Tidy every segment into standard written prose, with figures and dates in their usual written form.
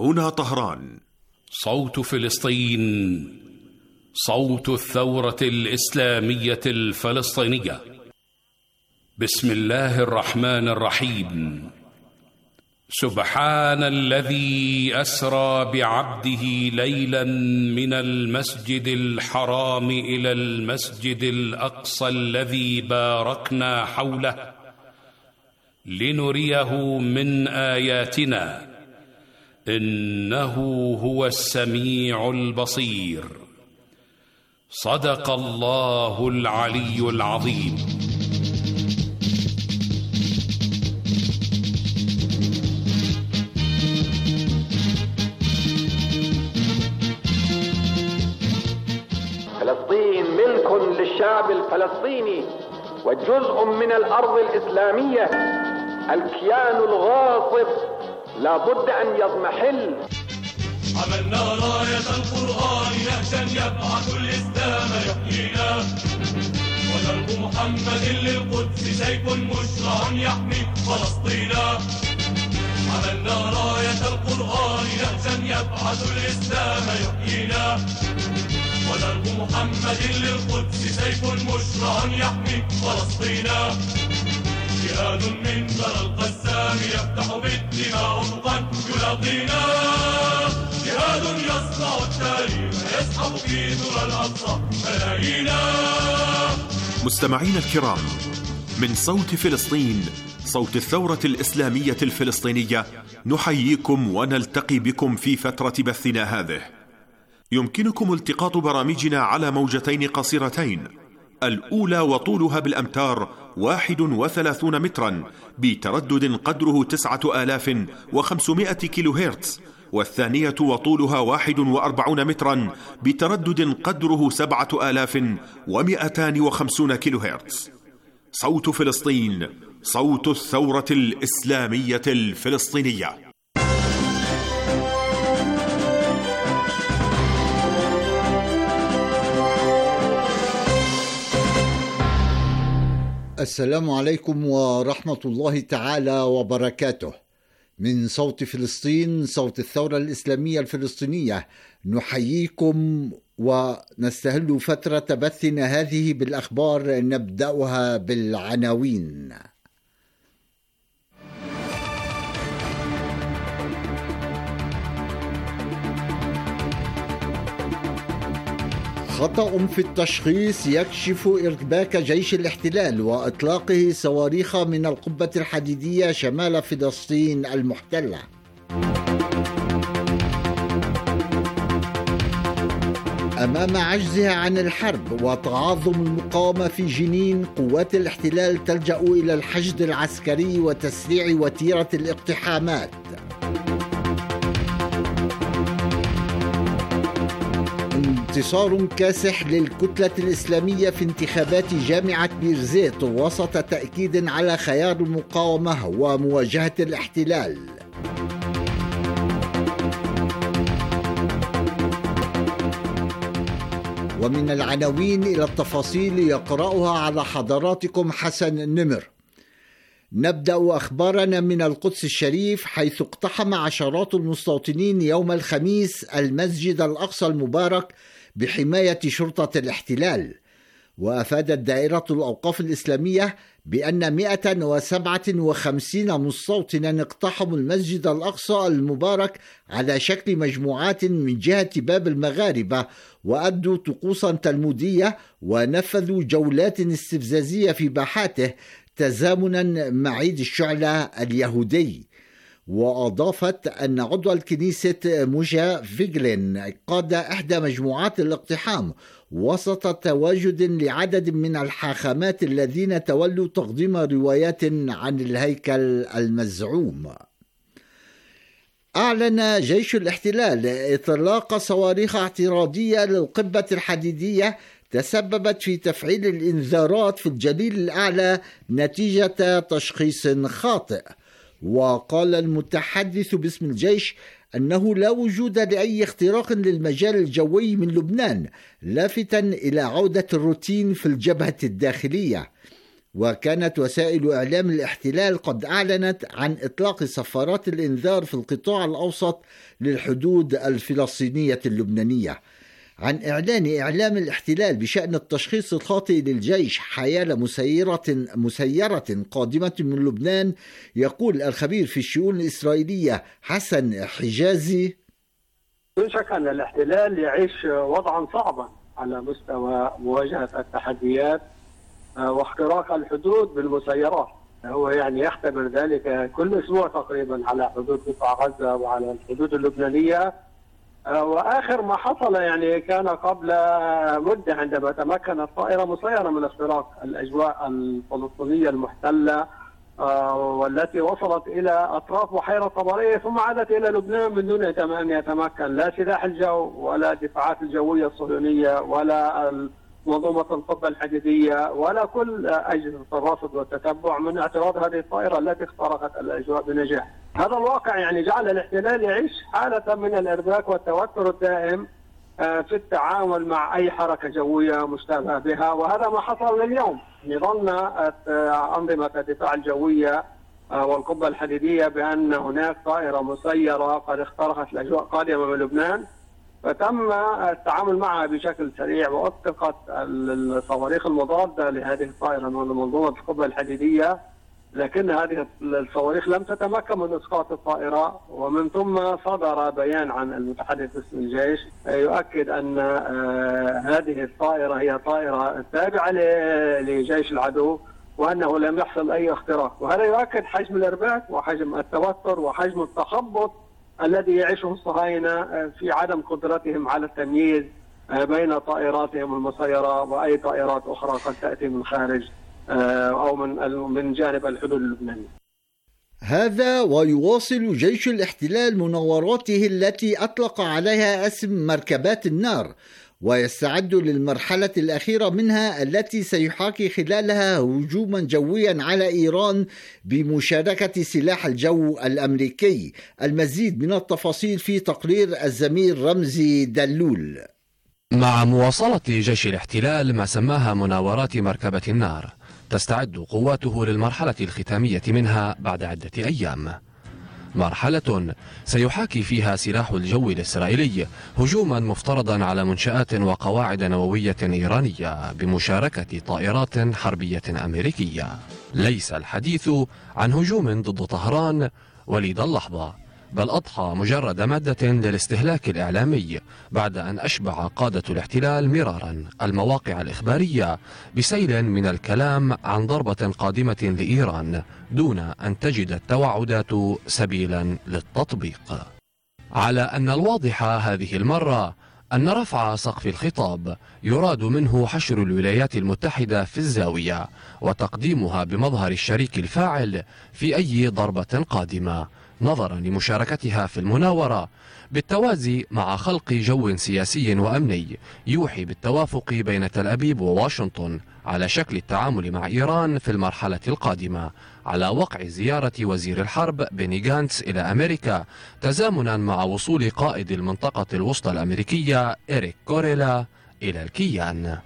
هنا طهران. صوت فلسطين، صوت الثورة الإسلامية الفلسطينية. بسم الله الرحمن الرحيم. سبحان الذي أسرى بعبده ليلا من المسجد الحرام إلى المسجد الأقصى الذي باركنا حوله لنريه من آياتنا إنه هو السميع البصير. صدق الله العلي العظيم. فلسطين ملك للشعب الفلسطيني وجزء من الأرض الإسلامية. الكيان الغاصب لا بد أن يضمحل. عملنا راية القرآن نهجا يبعث الإسلام يحيينا، ودرب محمد للقدس سيف مشرع يحمي فلسطينا. عملنا راية القرآن نهجا يبعث الإسلام يحيينا، ودرب محمد للقدس سيف مشرع يحمي فلسطينا. جهاد من ذرى القسام يفتح بالدماء افقا يلاقينا، جهاد يصنع التاريخ يسحب في ذرى الاقصى ملايينا. مستمعينا الكرام، من صوت فلسطين، صوت الثورة الإسلامية الفلسطينية، نحييكم ونلتقي بكم في فترة بثنا هذه. يمكنكم التقاط برامجنا على موجتين قصيرتين، الأولى وطولها بالأمتار 31 مترا بتردد قدره 9500 كيلو هرتز، والثانية وطولها 41 مترا بتردد قدره 7250 كيلو هرتز. صوت فلسطين، صوت الثورة الإسلامية الفلسطينية. السلام عليكم ورحمة الله تعالى وبركاته. من صوت فلسطين، صوت الثورة الإسلامية الفلسطينية، نحييكم ونستهل فترة بثنا هذه بالأخبار. نبدأها بالعناوين. خطأ في التشخيص يكشف إرباك جيش الاحتلال وإطلاقه صواريخ من القبة الحديدية شمال فلسطين المحتلة. أمام عجزها عن الحرب وتعاظم المقاومة في جنين، قوات الاحتلال تلجأ إلى الحشد العسكري وتسريع وتيرة الاقتحامات. انتصار كاسح للكتلة الإسلامية في انتخابات جامعة بيرزيت وسط تأكيد على خيار المقاومة ومواجهة الاحتلال. ومن العناوين إلى التفاصيل يقرأها على حضراتكم حسن نمر. نبدأ أخبارنا من القدس الشريف، حيث اقتحم عشرات المستوطنين يوم الخميس المسجد الأقصى المبارك بحماية شرطة الاحتلال. وأفادت دائرة الأوقاف الإسلامية بأن 157 مستوطنا اقتحموا المسجد الأقصى المبارك على شكل مجموعات من جهة باب المغاربة، وأدوا طقوسا تلمودية ونفذوا جولات استفزازية في باحاته تزامنا مع عيد الشعلة اليهودي. وأضافت أن عضو الكنيسة موجا فيغلين قاد إحدى مجموعات الاقتحام وسط تواجد لعدد من الحاخامات الذين تولوا تقديم روايات عن الهيكل المزعوم. أعلن جيش الاحتلال إطلاق صواريخ اعتراضية للقبة الحديدية تسببت في تفعيل الإنذارات في الجليل الأعلى نتيجة تشخيص خاطئ. وقال المتحدث باسم الجيش أنه لا وجود لأي اختراق للمجال الجوي من لبنان، لافتا إلى عودة الروتين في الجبهة الداخلية. وكانت وسائل إعلام الاحتلال قد أعلنت عن إطلاق صفارات الإنذار في القطاع الأوسط للحدود الفلسطينية اللبنانية. عن إعلان إعلام الاحتلال بشأن التشخيص الخاطئ للجيش حيال مسيرة قادمة من لبنان، يقول الخبير في الشؤون الإسرائيلية حسن حجازي: لا شك أن الاحتلال يعيش وضعا صعبا على مستوى مواجهة التحديات واختراق الحدود بالمسيرات. هو يختبر ذلك كل أسبوع تقريبا على حدود قطاع غزة وعلى الحدود اللبنانية. وآخر ما حصل كان قبل مدة عندما تمكنت طائرة مسيرة من اختراق الأجواء الفلسطينية المحتلة والتي وصلت إلى أطراف بحيرة طبرية ثم عادت إلى لبنان من دون أن يتمكن لا سلاح الجو ولا الدفاعات الجوية الصهيونية ولا منظومة القبة الحديدية ولا كل أجهزة الرصد والتتبع من اعتراض هذه الطائرة التي اخترقت الأجواء بنجاح. هذا الواقع جعل الاحتلال يعيش حالة من الإرباك والتوتر الدائم في التعامل مع أي حركة جوية مشتبه بها، وهذا ما حصل اليوم. ظن أنظمة الدفاع الجوية والقبة الحديدية بأن هناك طائرة مسيرة قد اخترقت الأجواء قادمة من لبنان، فتم التعامل معها بشكل سريع وأطلقت الصواريخ المضادة لهذه الطائرة من منظومة القبة الحديدية، لكن هذه الصواريخ لم تتمكن من إسقاط الطائرة. ومن ثم صدر بيان عن المتحدث باسم الجيش يؤكد أن هذه الطائرة هي طائرة تابعة لجيش العدو وأنه لم يحصل أي اختراق، وهذا يؤكد حجم الإرباك وحجم التوتر وحجم التخبط الذي يعيشه الصهاينة في عدم قدرتهم على التمييز بين طائراتهم المسيرة وأي طائرات أخرى قد تأتي من خارج أو من جانب الحدود اللبنانية. هذا ويواصل جيش الاحتلال مناوراته التي أطلق عليها اسم مركبات النار، ويستعد للمرحلة الأخيرة منها التي سيحاكي خلالها هجوما جويا على إيران بمشاركة سلاح الجو الأمريكي. المزيد من التفاصيل في تقرير الزميل رمزي دلول. مع مواصلة جيش الاحتلال ما سماها مناورات مركبة النار، تستعد قواته للمرحلة الختامية منها بعد عدة أيام، مرحلة سيحاكي فيها سلاح الجو الإسرائيلي هجوما مفترضا على منشآت وقواعد نووية إيرانية بمشاركة طائرات حربية أمريكية. ليس الحديث عن هجوم ضد طهران وليد اللحظة، بل أضحى مجرد مادة للاستهلاك الإعلامي بعد أن أشبع قادة الاحتلال مرارا المواقع الإخبارية بسيل من الكلام عن ضربة قادمة لإيران دون أن تجد التوعدات سبيلا للتطبيق. على أن الواضح هذه المرة أن رفع سقف الخطاب يراد منه حشر الولايات المتحدة في الزاوية وتقديمها بمظهر الشريك الفاعل في أي ضربة قادمة، نظرا لمشاركتها في المناورة، بالتوازي مع خلق جو سياسي وأمني يوحي بالتوافق بين تل أبيب وواشنطن على شكل التعامل مع إيران في المرحلة القادمة، على وقع زيارة وزير الحرب بيني غانتس إلى أمريكا تزامنا مع وصول قائد المنطقة الوسطى الأمريكية إريك كوريلا إلى الكيان.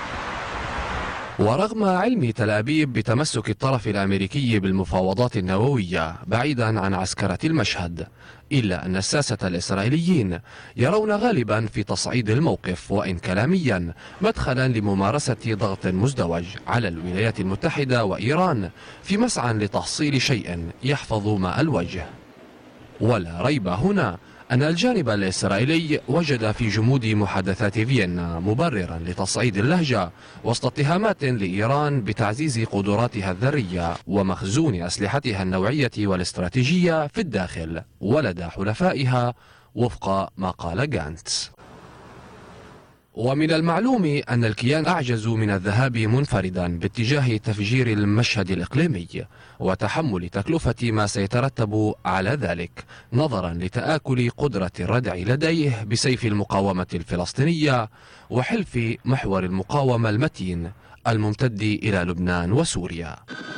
ورغم علم تل أبيب بتمسك الطرف الأمريكي بالمفاوضات النووية بعيدا عن عسكرة المشهد، إلا أن الساسة الإسرائيليين يرون غالبا في تصعيد الموقف وإن كلاميا مدخلا لممارسة ضغط مزدوج على الولايات المتحدة وإيران في مسعى لتحصيل شيء يحفظ ماء الوجه. ولا ريب هنا أن الجانب الإسرائيلي وجد في جمود محادثات فيينا مبررا لتصعيد اللهجة وسط اتهامات لإيران بتعزيز قدراتها الذرية ومخزون أسلحتها النوعية والاستراتيجية في الداخل ولدى حلفائها وفق ما قال غانتس. ومن المعلوم أن الكيان أعجز من الذهاب منفردا باتجاه تفجير المشهد الإقليمي وتحمل تكلفة ما سيترتب على ذلك، نظرا لتآكل قدرة الردع لديه بسيف المقاومة الفلسطينية وحلف محور المقاومة المتين الممتد إلى لبنان وسوريا.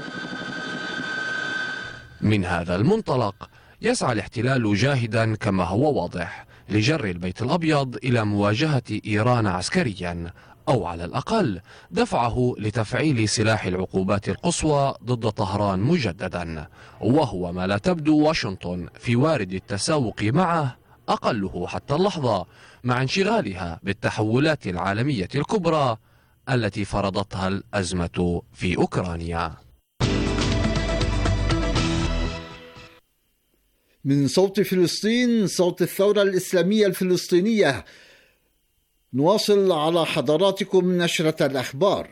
من هذا المنطلق يسعى الاحتلال جاهدا كما هو واضح لجر البيت الأبيض إلى مواجهة إيران عسكريا أو على الأقل دفعه لتفعيل سلاح العقوبات القصوى ضد طهران مجددا، وهو ما لا تبدو واشنطن في وارد التساوق معه أقله حتى اللحظة، مع انشغالها بالتحولات العالمية الكبرى التي فرضتها الأزمة في أوكرانيا. من صوت فلسطين، صوت الثورة الإسلامية الفلسطينية، نواصل على حضراتكم نشرة الأخبار.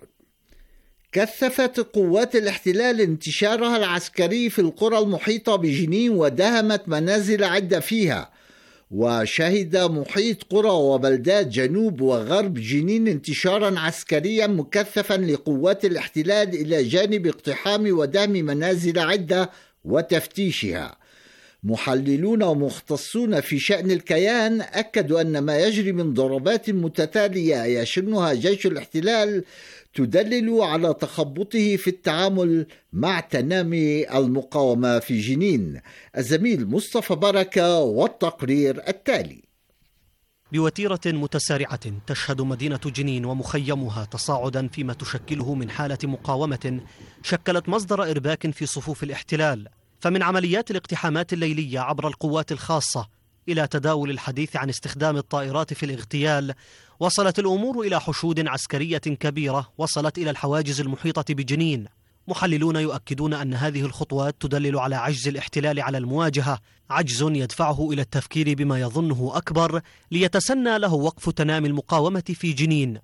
كثفت قوات الاحتلال انتشارها العسكري في القرى المحيطة بجنين ودهمت منازل عدة فيها، وشهد محيط قرى وبلدات جنوب وغرب جنين انتشارا عسكريا مكثفا لقوات الاحتلال إلى جانب اقتحام ودهم منازل عدة وتفتيشها. محللون ومختصون في شأن الكيان أكدوا أن ما يجري من ضربات متتالية يشنها جيش الاحتلال تدلل على تخبطه في التعامل مع تنامي المقاومة في جنين. الزميل مصطفى بركة والتقرير التالي. بوتيرة متسارعة تشهد مدينة جنين ومخيمها تصاعدا فيما تشكله من حالة مقاومة شكلت مصدر إرباك في صفوف الاحتلال، فمن عمليات الاقتحامات الليلية عبر القوات الخاصة إلى تداول الحديث عن استخدام الطائرات في الاغتيال، وصلت الأمور إلى حشود عسكرية كبيرة وصلت إلى الحواجز المحيطة بجنين. محللون يؤكدون أن هذه الخطوات تدلل على عجز الاحتلال على المواجهة، عجز يدفعه إلى التفكير بما يظنه أكبر ليتسنى له وقف تنامي المقاومة في جنين.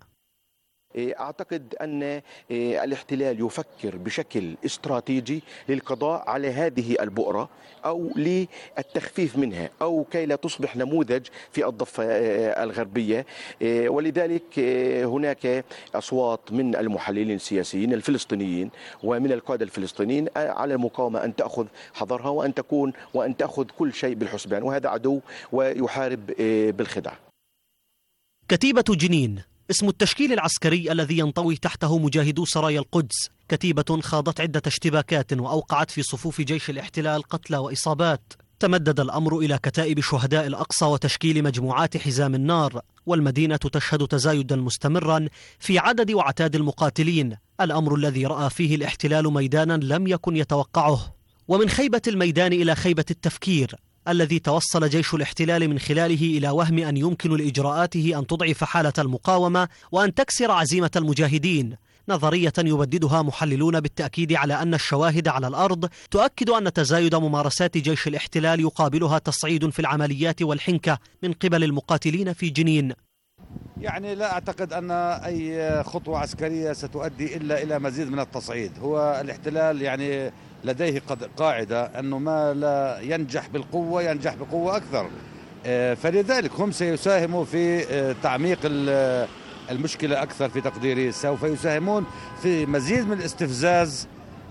أعتقد أن الاحتلال يفكر بشكل استراتيجي للقضاء على هذه البؤرة أو للتخفيف منها أو كي لا تصبح نموذج في الضفة الغربية، ولذلك هناك أصوات من المحللين السياسيين الفلسطينيين ومن القادة الفلسطينيين على المقاومة أن تأخذ حذرها وأن تأخذ كل شيء بالحسبان، وهذا عدو ويحارب بالخدع. كتيبة جنين اسم التشكيل العسكري الذي ينطوي تحته مجاهدو سرايا القدس، كتيبة خاضت عدة اشتباكات وأوقعت في صفوف جيش الاحتلال قتلى وإصابات. تمدد الأمر إلى كتائب شهداء الأقصى وتشكيل مجموعات حزام النار، والمدينة تشهد تزايدا مستمرا في عدد وعتاد المقاتلين، الأمر الذي رأى فيه الاحتلال ميدانا لم يكن يتوقعه. ومن خيبة الميدان إلى خيبة التفكير الذي توصل جيش الاحتلال من خلاله إلى وهم أن يمكن لإجراءاته أن تضعف حالة المقاومة وأن تكسر عزيمة المجاهدين، نظرية يبددها محللون بالتأكيد على أن الشواهد على الأرض تؤكد أن تزايد ممارسات جيش الاحتلال يقابلها تصعيد في العمليات والحنكة من قبل المقاتلين في جنين. يعني لا أعتقد أن أي خطوة عسكرية ستؤدي إلا إلى مزيد من التصعيد. هو الاحتلال يعني لديه قاعدة أنه ما لا ينجح بالقوة ينجح بقوة أكثر، فلذلك هم سيساهموا في تعميق المشكلة أكثر في تقديري، سوف يساهمون في مزيد من الاستفزاز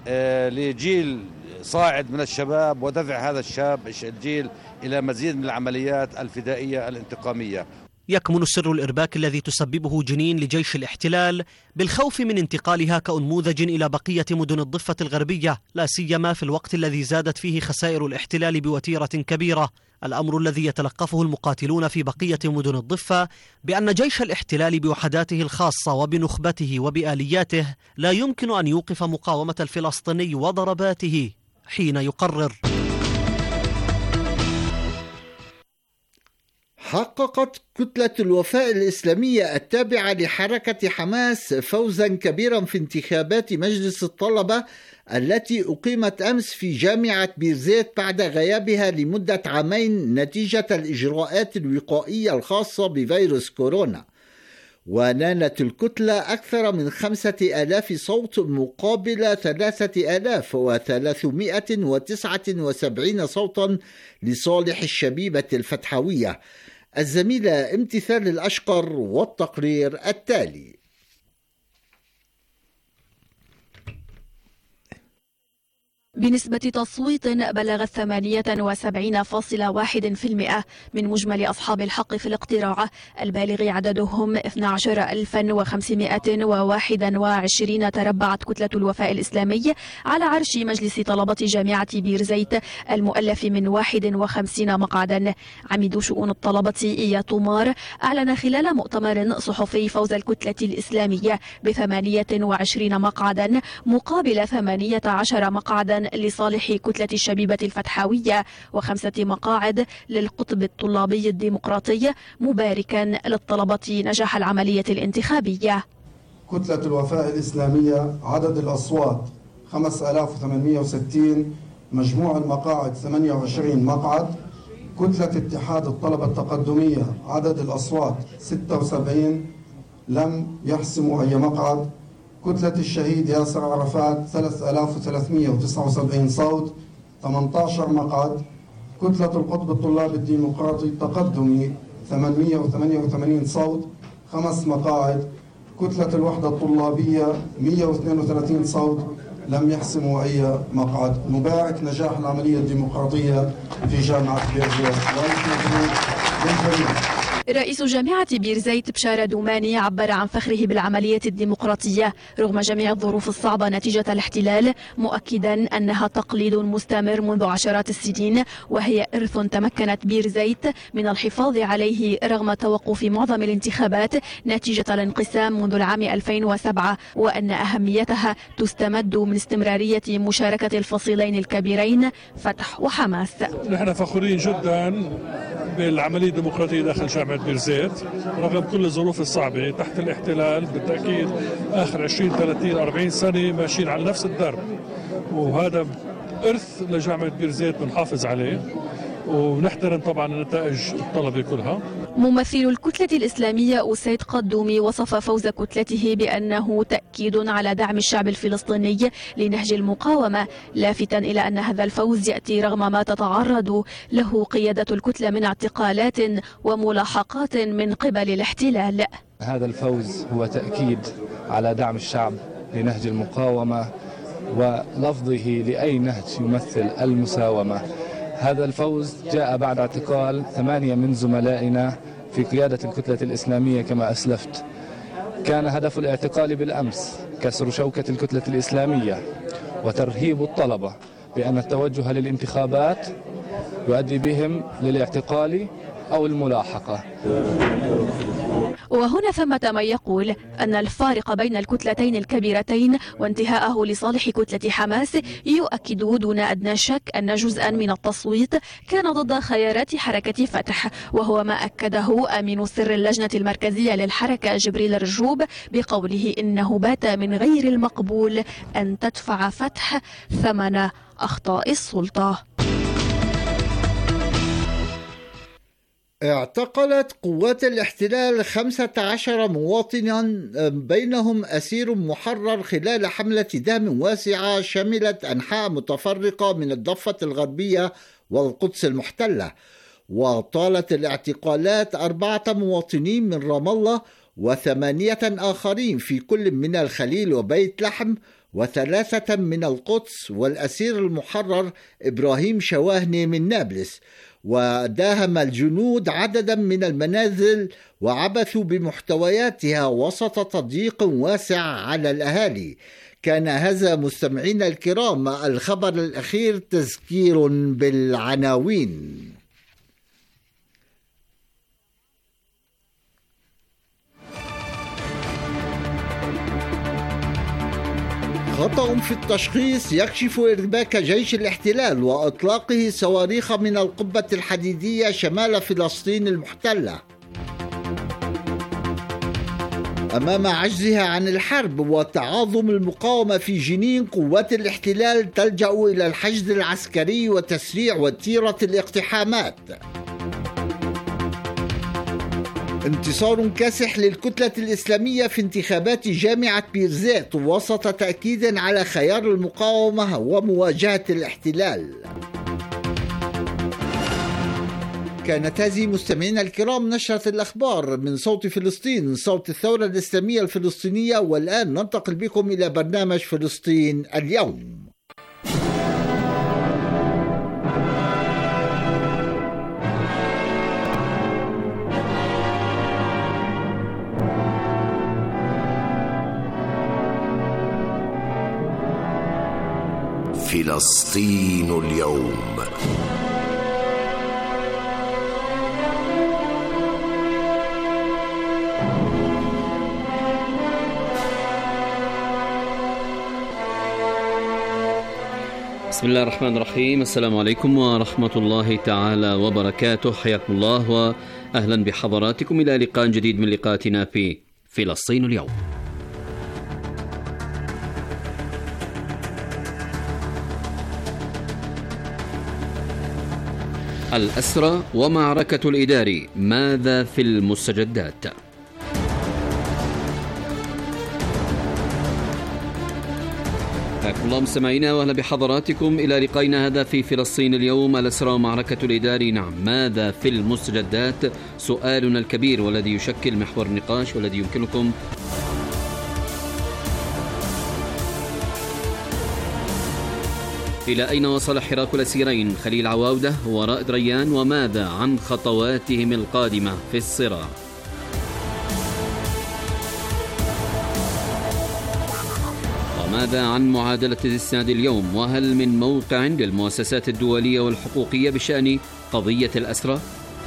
لجيل صاعد من الشباب ودفع هذا الجيل إلى مزيد من العمليات الفدائية الانتقامية. يكمن سر الإرباك الذي تسببه جنين لجيش الاحتلال بالخوف من انتقالها كأنموذج إلى بقية مدن الضفة الغربية، لا سيما في الوقت الذي زادت فيه خسائر الاحتلال بوتيرة كبيرة، الأمر الذي يتلقفه المقاتلون في بقية مدن الضفة بأن جيش الاحتلال بوحداته الخاصة وبنخبته وبآلياته لا يمكن أن يوقف مقاومة الفلسطيني وضرباته حين يقرر. حققت كتلة الوفاء الإسلامية التابعة لحركة حماس فوزا كبيرا في انتخابات مجلس الطلبة التي أقيمت أمس في جامعة بيرزيت بعد غيابها لمدة عامين نتيجة الإجراءات الوقائية الخاصة بفيروس كورونا. ونالت الكتلة أكثر من 5000 صوت مقابل 3379 صوتا لصالح الشبيبة الفتحوية. الزميلة امتثال الأشقر والتقرير التالي. بنسبة تصويت بلغت 78.1% من مجمل أصحاب الحق في الاقتراع البالغ عددهم 12,521 تربعت كتلة الوفاء الإسلامي على عرش مجلس طلبة جامعة بيرزيت المؤلف من 51 مقعدا. عميد شؤون الطلبة إياد طومار أعلن خلال مؤتمر صحفي فوز الكتلة الإسلامية ب28 مقعدا مقابل 18 مقعدا لصالح كتلة الشبيبة الفتحاوية و5 مقاعد للقطب الطلابي الديمقراطي، مباركا للطلبة نجاح العملية الانتخابية. كتلة الوفاء الإسلامية عدد الأصوات 5860، مجموع المقاعد 28 مقعد. كتلة اتحاد الطلبة التقدمية عدد الأصوات 76، لم يحسموا أي مقعد. كتلة الشهيد ياسر عرفات 3379 صوت، 18 مقعد. كتلة القطب الطلاب الديمقراطي التقدمي 888 صوت، 5 مقاعد. كتلة الوحدة الطلابية 132 صوت، لم يحسموا أي مقعد. نبارك نجاح العملية الديمقراطية في جامعة بيرزيت. رئيس جامعة بيرزيت بشارة دوماني عبر عن فخره بالعملية الديمقراطية رغم جميع الظروف الصعبة نتيجة الاحتلال، مؤكدا أنها تقليد مستمر منذ عشرات السنين، وهي إرث تمكنت بيرزيت من الحفاظ عليه رغم توقف معظم الانتخابات نتيجة الانقسام منذ العام 2007، وأن أهميتها تستمد من استمرارية مشاركة الفصيلين الكبيرين فتح وحماس. نحن فخورين جدا بالعملية الديمقراطية داخل جامعة بيرزيت رغم كل الظروف الصعبة تحت الاحتلال. بالتأكيد آخر 20 30 40 سنة ماشيين على نفس الدرب، وهذا إرث لجامعة بيرزيت بنحافظ عليه ونحترم طبعا نتائج الطلبة كلها. ممثل الكتلة الإسلامية أسيد قدومي وصف فوز كتلته بأنه تأكيد على دعم الشعب الفلسطيني لنهج المقاومة، لافتا إلى أن هذا الفوز يأتي رغم ما تتعرض له قيادة الكتلة من اعتقالات وملاحقات من قبل الاحتلال. هذا الفوز هو تأكيد على دعم الشعب لنهج المقاومة ولفظه لأي نهج يمثل المساومة. هذا الفوز جاء بعد اعتقال 8 من زملائنا في قيادة الكتلة الإسلامية كما أسلفت. كان هدف الاعتقال بالأمس كسر شوكة الكتلة الإسلامية وترهيب الطلبة بأن التوجه للانتخابات يؤدي بهم للاعتقال أو الملاحقة. وهنا ثمة من يقول أن الفارق بين الكتلتين الكبيرتين وانتهاءه لصالح كتلة حماس يؤكد دون أدنى شك أن جزءا من التصويت كان ضد خيارات حركة فتح، وهو ما أكده أمين سر اللجنة المركزية للحركة جبريل رجوب بقوله إنه بات من غير المقبول أن تدفع فتح ثمن أخطاء السلطة. اعتقلت قوات الاحتلال 15 مواطنا بينهم أسير محرر خلال حملة دهم واسعة شملت أنحاء متفرقة من الضفة الغربية والقدس المحتلة. وطالت الاعتقالات 4 مواطنين من رام الله و8 آخرين في كل من الخليل وبيت لحم و3 من القدس، والأسير المحرر إبراهيم شواهني من نابلس. وداهم الجنود عددا من المنازل وعبثوا بمحتوياتها وسط تضييق واسع على الأهالي. كان هذا مستمعينا الكرام الخبر الأخير، تذكير بالعناوين. خطأ في التشخيص يكشف إرباك جيش الاحتلال وإطلاقه صواريخ من القبة الحديدية شمال فلسطين المحتلة. أمام عجزها عن الحرب وتعاظم المقاومة في جنين، قوات الاحتلال تلجأ إلى الحشد العسكري وتسريع وتيرة الاقتحامات. انتصار كاسح للكتلة الإسلامية في انتخابات جامعة بيرزيت وسط تأكيد على خيار المقاومة ومواجهة الاحتلال. كانت هذه مستمعينا الكرام نشرة الأخبار من صوت فلسطين، صوت الثورة الإسلامية الفلسطينية. والآن ننتقل بكم إلى برنامج فلسطين اليوم. فلسطين اليوم. بسم الله الرحمن الرحيم. السلام عليكم ورحمة الله تعالى وبركاته. حياكم الله وأهلا بحضراتكم إلى لقاء جديد من لقاءاتنا في فلسطين اليوم. الأسرى ومعركة الإداري، ماذا في المستجدات؟ حياكم الله مستمعينا واهلا بحضراتكم الى لقائنا هذا في فلسطين اليوم. الأسرى ومعركة الإداري، نعم، ماذا في المستجدات؟ سؤالنا الكبير والذي يشكل محور النقاش والذي يمكنكم إلى أين وصل حراك الأسيرين خليل عواودة ورائد ريان، وماذا عن خطواتهم القادمة في الصراع؟ وماذا عن معادلة الإسناد اليوم؟ وهل من موقع للمؤسسات الدولية والحقوقية بشأن قضية الأسرى؟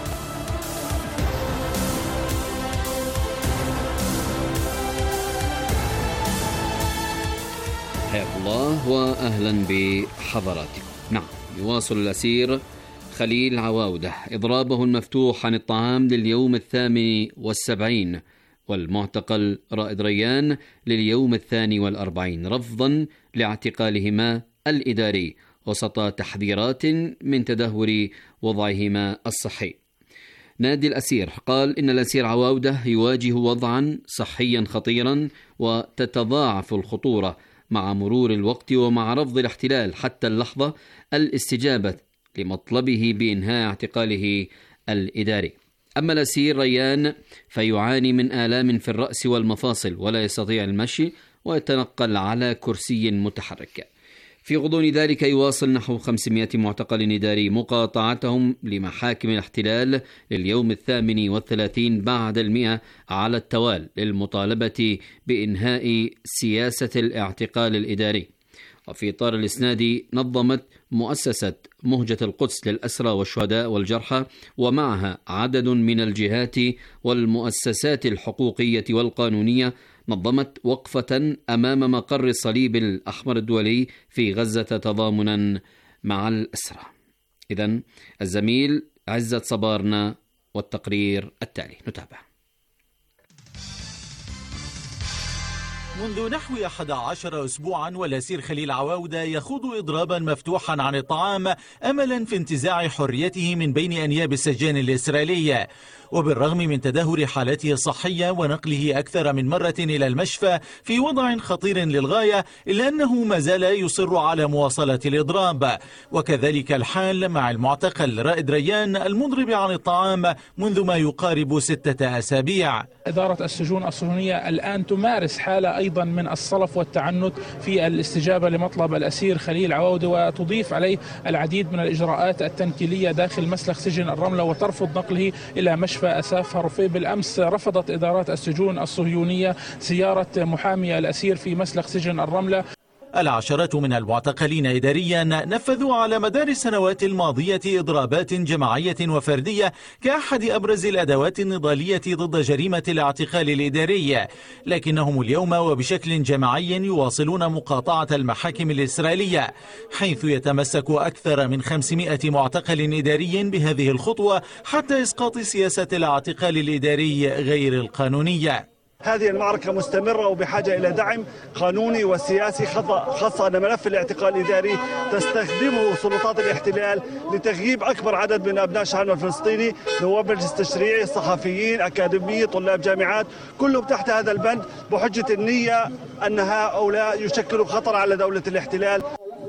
حياكم الله وأهلا بحضراتكم. نعم، يواصل الأسير خليل عواودة إضرابه المفتوح عن الطعام لليوم 78، والمعتقل رائد ريان لليوم 42، رفضا لاعتقالهما الإداري وسط تحذيرات من تدهور وضعهما الصحي. نادي الأسير قال إن الأسير عواودة يواجه وضعا صحيا خطيرا وتتضاعف الخطورة مع مرور الوقت ومع رفض الاحتلال حتى اللحظة الاستجابة لمطلبه بإنهاء اعتقاله الإداري. أما الأسير ريان فيعاني من آلام في الرأس والمفاصل ولا يستطيع المشي ويتنقل على كرسي متحرك. في غضون ذلك يواصل نحو 500 معتقل إداري مقاطعتهم لمحاكم الاحتلال لليوم 38 بعد 100 على التوالي للمطالبة بإنهاء سياسة الاعتقال الإداري. وفي إطار الإسناد نظمت مؤسسة مهجة القدس للأسرى والشهداء والجرحى ومعها عدد من الجهات والمؤسسات الحقوقية والقانونية نظمت وقفة أمام مقر الصليب الأحمر الدولي في غزة تضامنا مع الأسرى. إذن الزميل عزت صبارنا والتقرير التالي نتابع. منذ نحو 11 أسبوعا والأسير خليل عواودة يخوض إضرابا مفتوحا عن الطعام أملا في انتزاع حريته من بين أنياب السجان الإسرائيلية. وبالرغم من تدهور حالته الصحية ونقله أكثر من مرة إلى المشفى في وضع خطير للغاية، إلا أنه ما زال يصر على مواصلة الإضراب. وكذلك الحال مع المعتقل رائد ريان المضرب عن الطعام منذ ما يقارب 6 أسابيع. إدارة السجون الصهيونية الآن تمارس حالة أيضا من الصلف والتعنت في الاستجابة لمطلب الأسير خليل عواودة، وتضيف عليه العديد من الإجراءات التنكيلية داخل مسلخ سجن الرملة وترفض نقله إلى مشفى أساف هرفي. بالأمس رفضت إدارات السجون الصهيونية زيارة محامي الأسير في مسلخ سجن الرملة. العشرات من المعتقلين إداريا نفذوا على مدار السنوات الماضية إضرابات جماعية وفردية كأحد أبرز الأدوات النضالية ضد جريمة الاعتقال الإداري، لكنهم اليوم وبشكل جماعي يواصلون مقاطعة المحاكم الإسرائيلية، حيث يتمسك أكثر من 500 معتقل إداري بهذه الخطوة حتى إسقاط سياسة الاعتقال الإداري غير القانونية. هذه المعركة مستمرة وبحاجة إلى دعم قانوني وسياسي، خاصة أن ملف الاعتقال الإداري تستخدمه سلطات الاحتلال لتغييب أكبر عدد من أبناء شعبنا الفلسطيني، نواب مجلس التشريعي، صحفيين، أكاديميين، طلاب جامعات، كلهم تحت هذا البند بحجة النية أن هؤلاء يشكلوا خطر على دولة الاحتلال.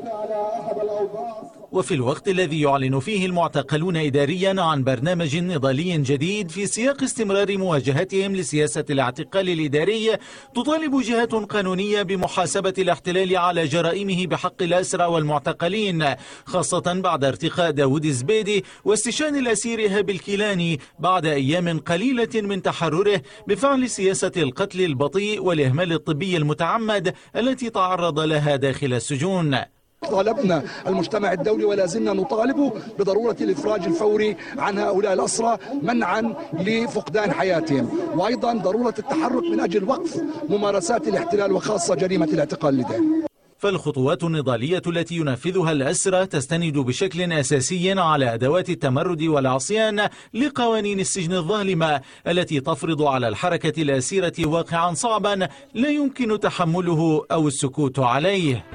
وفي الوقت الذي يعلن فيه المعتقلون إداريا عن برنامج نضالي جديد في سياق استمرار مواجهتهم لسياسة الاعتقال الإداري، تطالب جهات قانونية بمحاسبة الاحتلال على جرائمه بحق الأسرى والمعتقلين، خاصة بعد ارتقاء داود الزبيدي واستشهاد الأسير إيهاب الكيلاني بعد أيام قليلة من تحرره بفعل سياسة القتل البطيء والإهمال الطبي المتعمد التي تعرض لها داخل السجون. طالبنا المجتمع الدولي ولا زلنا نطالبه بضرورة الإفراج الفوري عن هؤلاء الأسرى منعا لفقدان حياتهم، وأيضا ضرورة التحرك من أجل وقف ممارسات الاحتلال وخاصة جريمة الاعتقال اللداني. فالخطوات النضالية التي ينفذها الأسرى تستند بشكل أساسي على أدوات التمرد والعصيان لقوانين السجن الظالمة التي تفرض على الحركة الأسيرة واقعا صعبا لا يمكن تحمله أو السكوت عليه.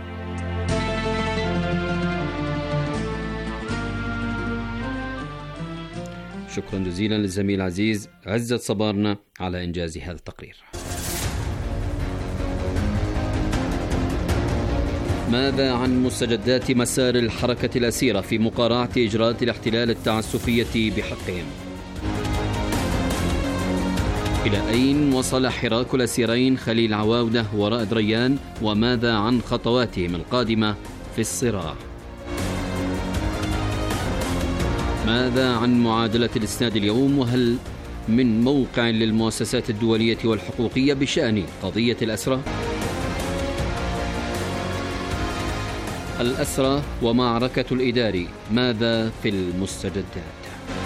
شكرا جزيلا للزميل العزيز عزت صبارنا على إنجاز هذا التقرير. ماذا عن مستجدات مسار الحركة الأسيرة في مقارعة إجراءات الاحتلال التعسفية بحقهم؟ إلى أين وصل حراك الأسيرين خليل عواودة ورائد ريان، وماذا عن خطواتهم القادمة في الصراع؟ ماذا عن معادلة الإسناد اليوم، وهل من موقع للمؤسسات الدولية والحقوقية بشأن قضية الأسرى؟ الأسرى ومعركة الإداري، ماذا في المستجدات؟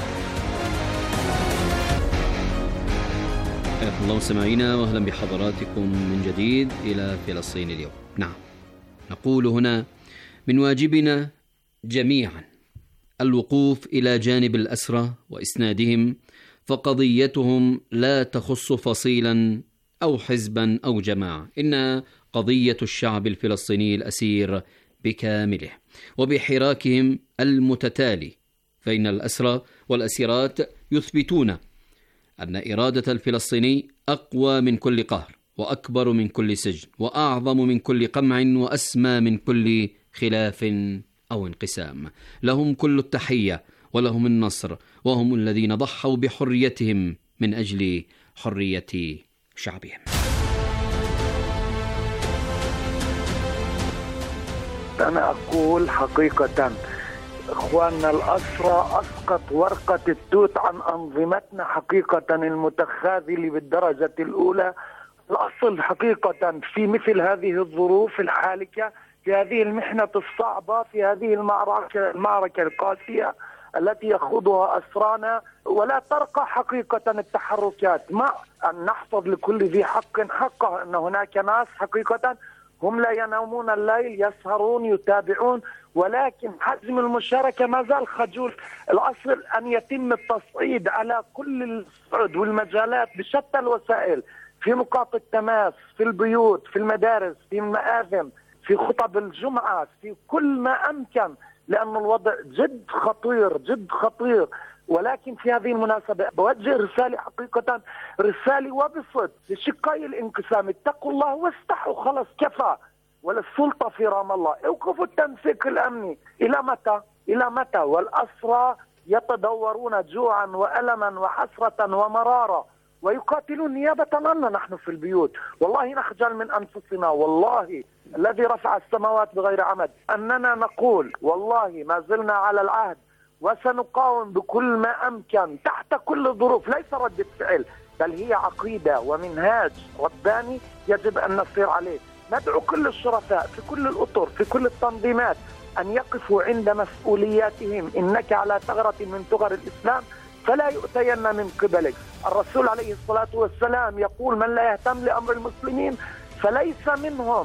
حياكم الله مستمعينا وأهلا بحضراتكم من جديد إلى فلسطين اليوم. نعم، نقول هنا من واجبنا جميعا الوقوف إلى جانب الأسرى وإسنادهم، فقضيتهم لا تخص فصيلا أو حزبا أو جماعة، إنها قضية الشعب الفلسطيني الأسير بكامله وبحراكهم المتتالي. فإن الأسرى والأسيرات يثبتون أن إرادة الفلسطيني أقوى من كل قهر، وأكبر من كل سجن، وأعظم من كل قمع، وأسمى من كل خلاف أو انقسام. لهم كل التحية ولهم النصر، وهم الذين ضحوا بحريتهم من أجل حرية شعبهم. أنا أقول حقيقة إخواننا الأسرى أسقط ورقة التوت عن أنظمتنا حقيقة المتخاذلة بالدرجة الأولى. الأصل حقيقة في مثل هذه الظروف الحالكة، في هذه المحنة الصعبة، في هذه المعركة القاسية التي يخوضها أسرانا، ولا ترقى حقيقة التحركات، مع أن نحفظ لكل ذي حق حقه. أن هناك ناس حقيقة هم لا ينامون الليل، يسهرون يتابعون، ولكن حجم المشاركة ما زال خجول. الأصل أن يتم التصعيد على كل الصعود والمجالات بشتى الوسائل، في نقاط التماس، في البيوت، في المدارس، في المآذن، في خطب الجمعة، في كل ما أمكن، لأن الوضع جد خطير جد خطير. ولكن في هذه المناسبة بوجه رسالة حقيقة، رسالة وبصدق لشقي الانقسام: اتقوا الله واستحوا، خلص كفى، وللسلطة في رام الله. اوقفوا التمسيك الأمني. إلى متى؟ إلى متى؟ والأسرى يتدورون جوعا وألما وحسرة ومرارة، ويقاتلون نيابة عنا نحن في البيوت. والله نخجل من أنفسنا، والله الذي رفع السماوات بغير عمد، أننا نقول والله ما زلنا على العهد، وسنقاوم بكل ما أمكن تحت كل الظروف. ليس ردة فعل، بل هي عقيدة ومنهاج رباني يجب أن نسير عليه. ندعو كل الشرفاء في كل الأطر، في كل التنظيمات، أن يقفوا عند مسؤولياتهم. إنك على ثغرة من ثغر الإسلام فلا يؤتين من قبلك. الرسول عليه الصلاة والسلام يقول: من لا يهتم لأمر المسلمين فليس منهم.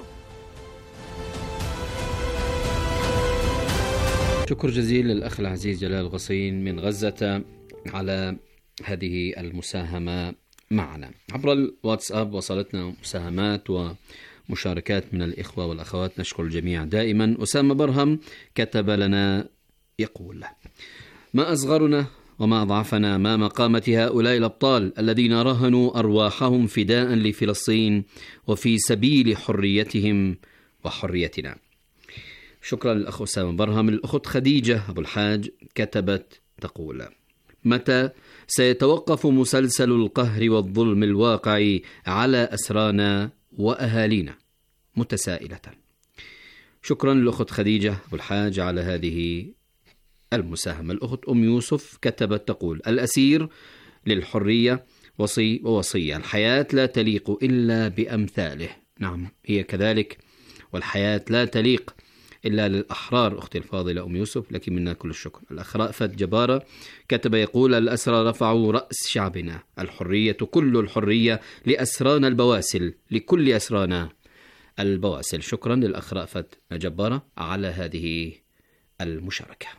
شكر جزيل للأخ العزيز جلال غصين من غزة على هذه المساهمة معنا. عبر الواتساب وصلتنا مساهمات ومشاركات من الإخوة والأخوات، نشكر الجميع دائما. أسامة برهم كتب لنا يقول: ما أصغرنا وما أضعفنا أمام قامة هؤلاء الأبطال الذين رهنوا أرواحهم فداء لفلسطين وفي سبيل حريتهم وحريتنا. شكرا للأخ أسامة برهم. الأخت خديجة أبو الحاج كتبت تقول: متى سيتوقف مسلسل القهر والظلم الواقع على أسرانا وأهالينا؟ متسائلة. شكرا للأخت خديجة أبو الحاج على هذه المساهمة. الأخت أم يوسف كتبت تقول: الأسير للحرية وصي ووصية، الحياة لا تليق إلا بأمثاله. نعم، هي كذلك، والحياة لا تليق إلا للأحرار أختي الفاضلة أم يوسف، لكن منا كل الشكر. الأخ رأفت جبارة كتب يقول: الأسرى رفعوا رأس شعبنا، الحرية كل الحرية لأسرانا البواسل، لكل أسرانا البواسل. شكرا للأخ رأفت جبارة على هذه المشاركة.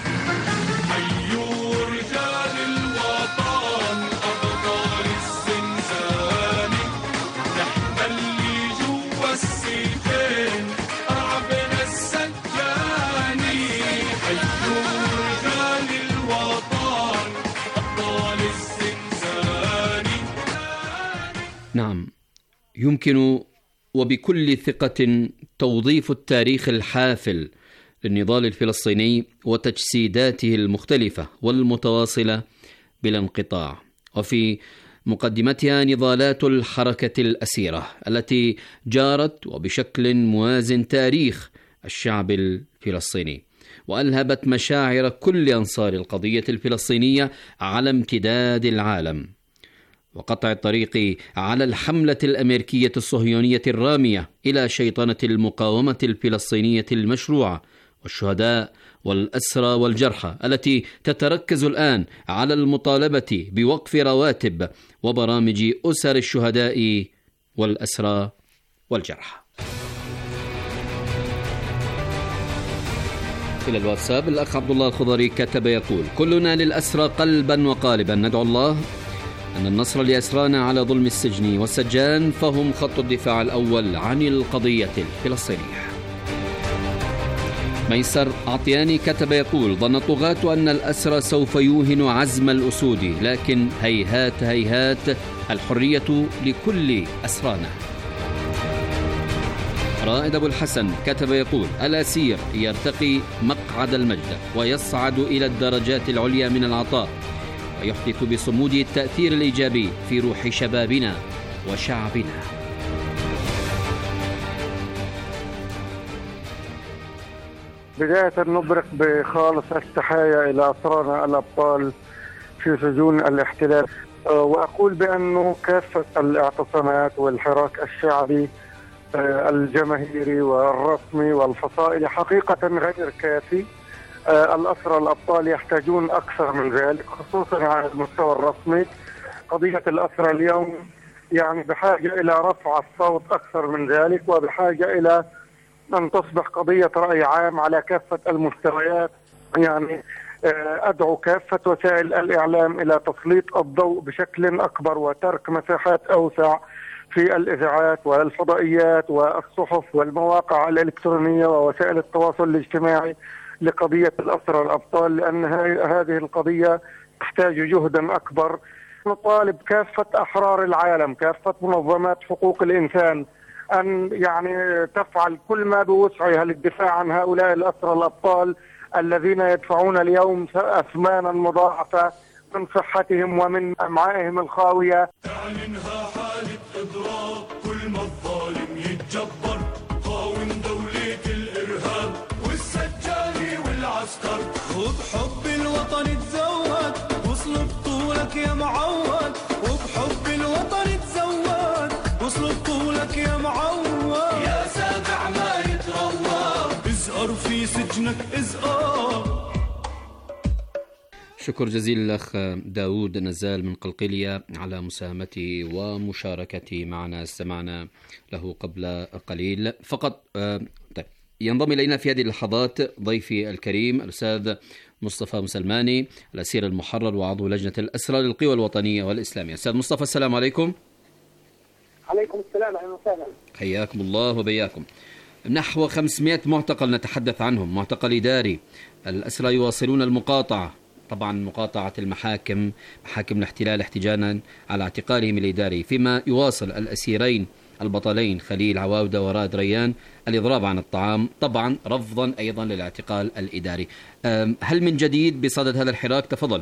نعم، يمكن وبكل ثقة توظيف التاريخ الحافل للنضال الفلسطيني وتجسيداته المختلفة والمتواصلة بلا انقطاع، وفي مقدمتها نضالات الحركة الأسيرة التي جارت وبشكل موازن تاريخ الشعب الفلسطيني، وألهبت مشاعر كل أنصار القضية الفلسطينية على امتداد العالم، وقطع الطريق على الحملة الأمريكية الصهيونية الرامية إلى شيطنة المقاومة الفلسطينية المشروعة والشهداء والأسرى والجرحى التي تتركز الآن على المطالبة بوقف رواتب وبرامج أسر الشهداء والأسرى والجرحى. إلى الواتساب الأخ عبد الله الخضري كتب يقول: كلنا للأسرى قلبا وقالبا، ندعو الله أن النصر لأسرانا على ظلم السجن والسجان، فهم خط الدفاع الأول عن القضية الفلسطينية. ميسر عطياني كتب يقول: ظن الطغاة أن الأسرى سوف يوهن عزم الأسود، لكن هيهات هيهات، الحرية لكل أسرانا. رائد أبو الحسن كتب يقول: الأسير يرتقي مقعد المجد ويصعد إلى الدرجات العليا من العطاء، ويحدث بصموده التأثير الإيجابي في روح شبابنا وشعبنا. بداية نبرق بخالص التحايا إلى أسرانا الأبطال في سجون الاحتلال، وأقول بأنه كافة الاعتصامات والحراك الشعبي الجماهيري والرسمي والفصائلي حقيقة غير كافي. الأسرى الأبطال يحتاجون أكثر من ذلك، خصوصا على المستوى الرسمي. قضية الأسرى اليوم يعني بحاجة إلى رفع الصوت أكثر من ذلك، وبحاجة إلى أن تصبح قضية رأي عام على كافة المستويات. يعني أدعو كافة وسائل الإعلام إلى تسليط الضوء بشكل أكبر وترك مساحات أوسع في الإذاعات والفضائيات والصحف والمواقع الإلكترونية ووسائل التواصل الاجتماعي لقضية الأسرى الأبطال، لأن هذه القضية تحتاج جهدا أكبر. نطالب كافة أحرار العالم، كافة منظمات حقوق الإنسان، أن يعني تفعل كل ما بوسعها للدفاع عن هؤلاء الأسرى الأبطال الذين يدفعون اليوم أثمانا مضاعفة من صحتهم ومن أمعائهم الخاوية. اعلنها حالة إضراب، كل ما الظالم يتجبر، قاوم دولة الإرهاب والسجاني والعسكر، وبحب الوطن تزود، وصل بطولك يا معود، وبحب الوطن تزود، وصل بطولك يا معود، يا سابع ما يتروى، ازقر في سجنك ازقر. شكر جزيل الأخ داود نزال من قلقلية على مساهمته ومشاركته معنا، استمعنا له قبل قليل فقط. طيب، ينضم إلينا في هذه اللحظات ضيفي الكريم الأستاذ مصطفى مسلماني، الأسير المحرر وعضو لجنة الأسرى للقوى الوطنية والإسلامية. أستاذ مصطفى، السلام عليكم. عليكم السلام، أهلا وسهلا. حياكم الله وبياكم. نحو 500 معتقل نتحدث عنهم، معتقل إداري. الأسرى يواصلون المقاطعة، طبعا مقاطعة المحاكم، محاكم الاحتلال، احتجاجا على اعتقالهم الإداري، فيما يواصل الأسيرين البطلين خليل عواودة ورائد ريان الإضراب عن الطعام، طبعا رفضا أيضا للاعتقال الإداري. هل من جديد بصدد هذا الحراك؟ تفضل.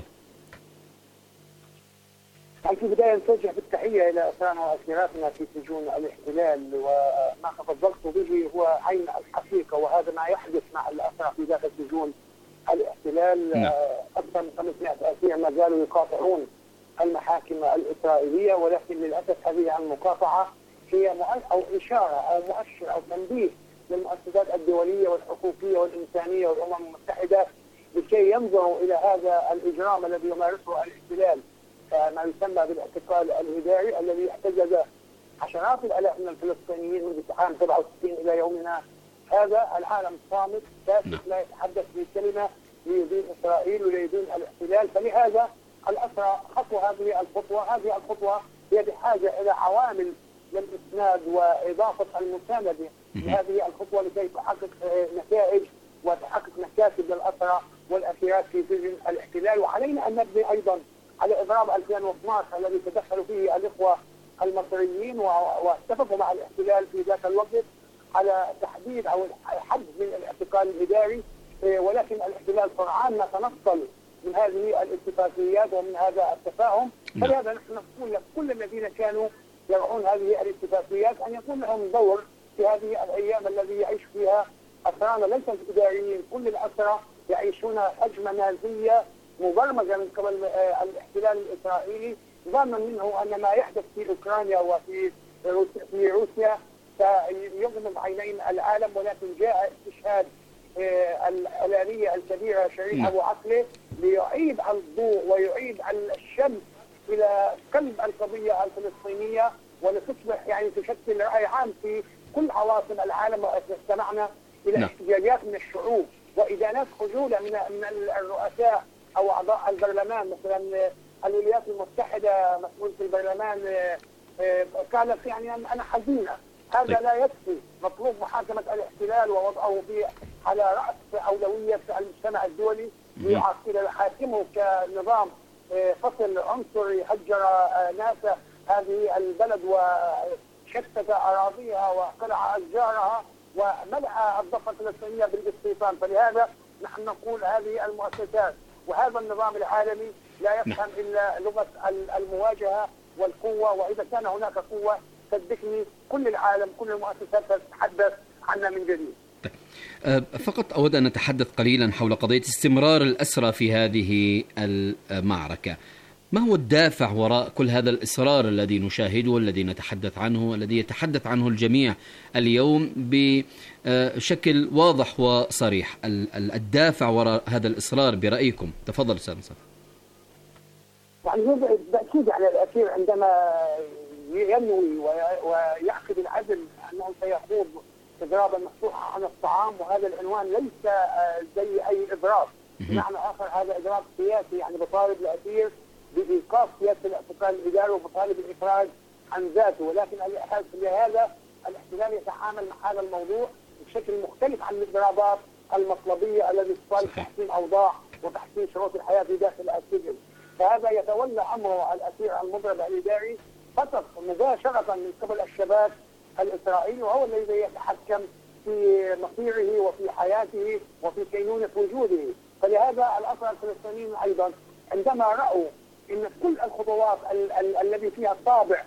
في البداية نتوجه بالتحية إلى أسرانا وأسيراتنا في سجون الاحتلال، وما تفضلت به هو عين الحقيقة، وهذا ما يحدث مع الأسرى في داخل سجون الاحتلال. أكثر من 500 أسير ما زالوا يقاطعون المحاكم الإسرائيلية، ولكن للأسف هذه المقاطعة هي أو إشارة أو مؤشر أو تنبيه للمؤسسات الدولية والحقوقية والإنسانية والأمم المتحدة لكي ينظروا إلى هذا الإجرام الذي يمارسه الاحتلال، ما يسمى بالاعتقال الإداري الذي احتجز عشرات الآلاف من الفلسطينيين منذ عام 67 إلى يومنا هذا. العالم صامت ساكت لا يتحدث بكلمة ليدين إسرائيل وليدين الاحتلال. فلهذا الأسرى خطوة هذه الخطوة هي بحاجة إلى عوامل للإسناد وإضافة المساندة لهذه الخطوة لكي تحقق نتائج وتحقق مكاسب للأسرى والأسيرات في سجن الاحتلال. وعلينا أن نبني أيضا على إضراب 2012 الذي تدخلوا فيه الإخوة المصريين واتفقوا مع الاحتلال في ذاك الوقت على تحديد أو حد من الاعتقال الإداري، ولكن الاحتلال سرعان ما تنصل من هذه الاتفاقيات ومن هذا التفاهم. فلهذا نحن نقول لكل الذين كانوا يرعون هذه الاتفاقيات أن يكون لهم دور في هذه الأيام الذي يعيش فيها أسرانا ليس الإداريين. كل الأسرى يعيشون هجمة نازية مبرمجة من قبل الاحتلال الإسرائيلي، ظنا منه أن ما يحدث في أوكرانيا وفي روسيا سيغمض عينين العالم، ولكن جاء استشهاد الآلية الكبيرة شيرين أبو عقلة ليعيد الضوء ويعيد الشمس إلى قلب القضية الفلسطينية ولتصبح يعني تشكل رأي عام في كل عواصم العالم. واستمعنا إلى احتجاجات من الشعوب وإدانات خجولة من الرؤساء أو أعضاء البرلمان. مثلا الولايات المتحدة مسؤول في البرلمان قالت يعني أنا حزينة، هذا لا يكفي، مطلوب محاكمة الاحتلال ووضعه على رأس أولوية المجتمع الدولي ليحاكمه كنظام فصل عنصري هجر ناس هذه البلد وشتت أراضيها وقلع أشجارها وملأ الضفة الفلسطينية بالاستيطان. فلهذا نحن نقول هذه المؤسسات وهذا النظام العالمي لا يفهم إلا لغة المواجهة والقوة، وإذا كان هناك قوة صدقني كل العالم كل المؤسسات تتحدث عنها من جديد. فقط أود أن نتحدث قليلا حول قضية استمرار الأسرى في هذه المعركة. ما هو الدافع وراء كل هذا الإصرار الذي نشاهده الذي نتحدث عنه الذي يتحدث عنه الجميع اليوم بشكل واضح وصريح؟ الدافع وراء هذا الإصرار برأيكم؟ تفضل أستاذ مصطفى. يعني بالتأكيد على الأسير عندما ينوي ويعقد العزم أنه سيخوض إضرابا مفتوحا عن الطعام، وهذا العنوان ليس زي أي إضراب، بمعنى آخر هذا إضراب سياسي، يعني بطالب الأسير بإيقاف سياسة الاعتقال الإداري وبطالب الإفراج عن ذاته. ولكن لهذا الاحتلال يتعامل مع هذا الموضوع بشكل مختلف عن الإضرابات المطلبية التي تطالب تحسين أوضاع وتحسين شروط الحياة في داخل السجن. فهذا يتولى أمره الأسير المضرب الإداري فقط مباشرة من قبل الشباب الإسرائيلي، وهو الذي يتحكم في مصيره وفي حياته وفي كينونة وجوده. فلهذا الأسرى الفلسطينيين أيضا عندما رأوا أن كل الخطوات الذي فيها طابع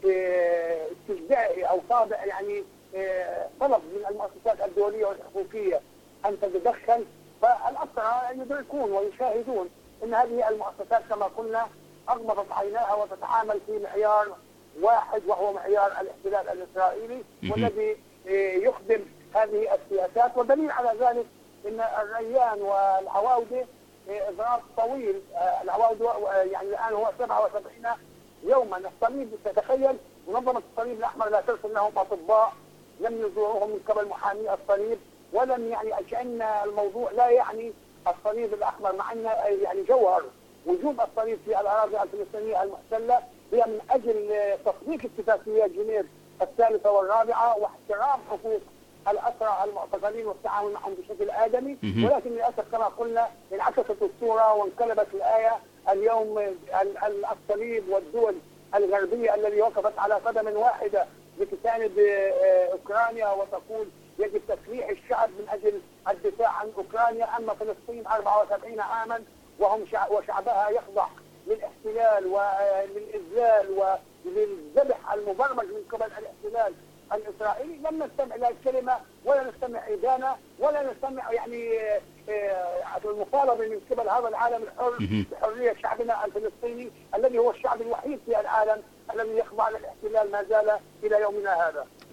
استجدائي أو طابع يعني طلب من المؤسسات الدولية والحقوقية أن تتدخل، فالأسرى يدركون ويشاهدون أن هذه المؤسسات كما قلنا أغمضت عيناها وتتعامل في معيار واحد وهو معيار الاحتلال الإسرائيلي والذي يخدم هذه السياسات. والدليل على ذلك أن الريان والعواودة إضراب طويل، العواودة يعني الآن هو 77 يوما. الصليب تتخيل منظمة الصليب الأحمر لا ترسل لهم أطباء، لم يزوروهم من قبل محامي الصليب، ولم يعني كأن الموضوع لا يعني الصليب الأحمر، مع أن يعني جوهر وجود الصليب في الأراضي الفلسطينية المحتلة هي من أجل تطبيق اتفاقيات جنيف الثالثة والرابعة واحترام حقوق الأسرى المعتقلين والتعامل معهم بشكل آدمي. ولكن للأسف كما قلنا انعكست الصورة وانقلبت الآية. اليوم الصليب والدول الغربية التي وقفت على قدم واحدة بتساند أوكرانيا وتقول يجب تسليح الشعب من أجل الدفاع عن أوكرانيا، أما فلسطين 74 عاما وشعبها يخضع للاحتلال وللإذلال وللذبح المبرمج من قبل الاحتلال الإسرائيلي. لم نستمع إلى الكلمة ولا نستمع إدانة ولا نستمع يعني المطالبة من قبل هذا العالم الحر بحرية شعبنا الفلسطيني الذي هو الشعب الوحيد في العالم الذي يخضع للاحتلال ما زال إلى يومنا هذا.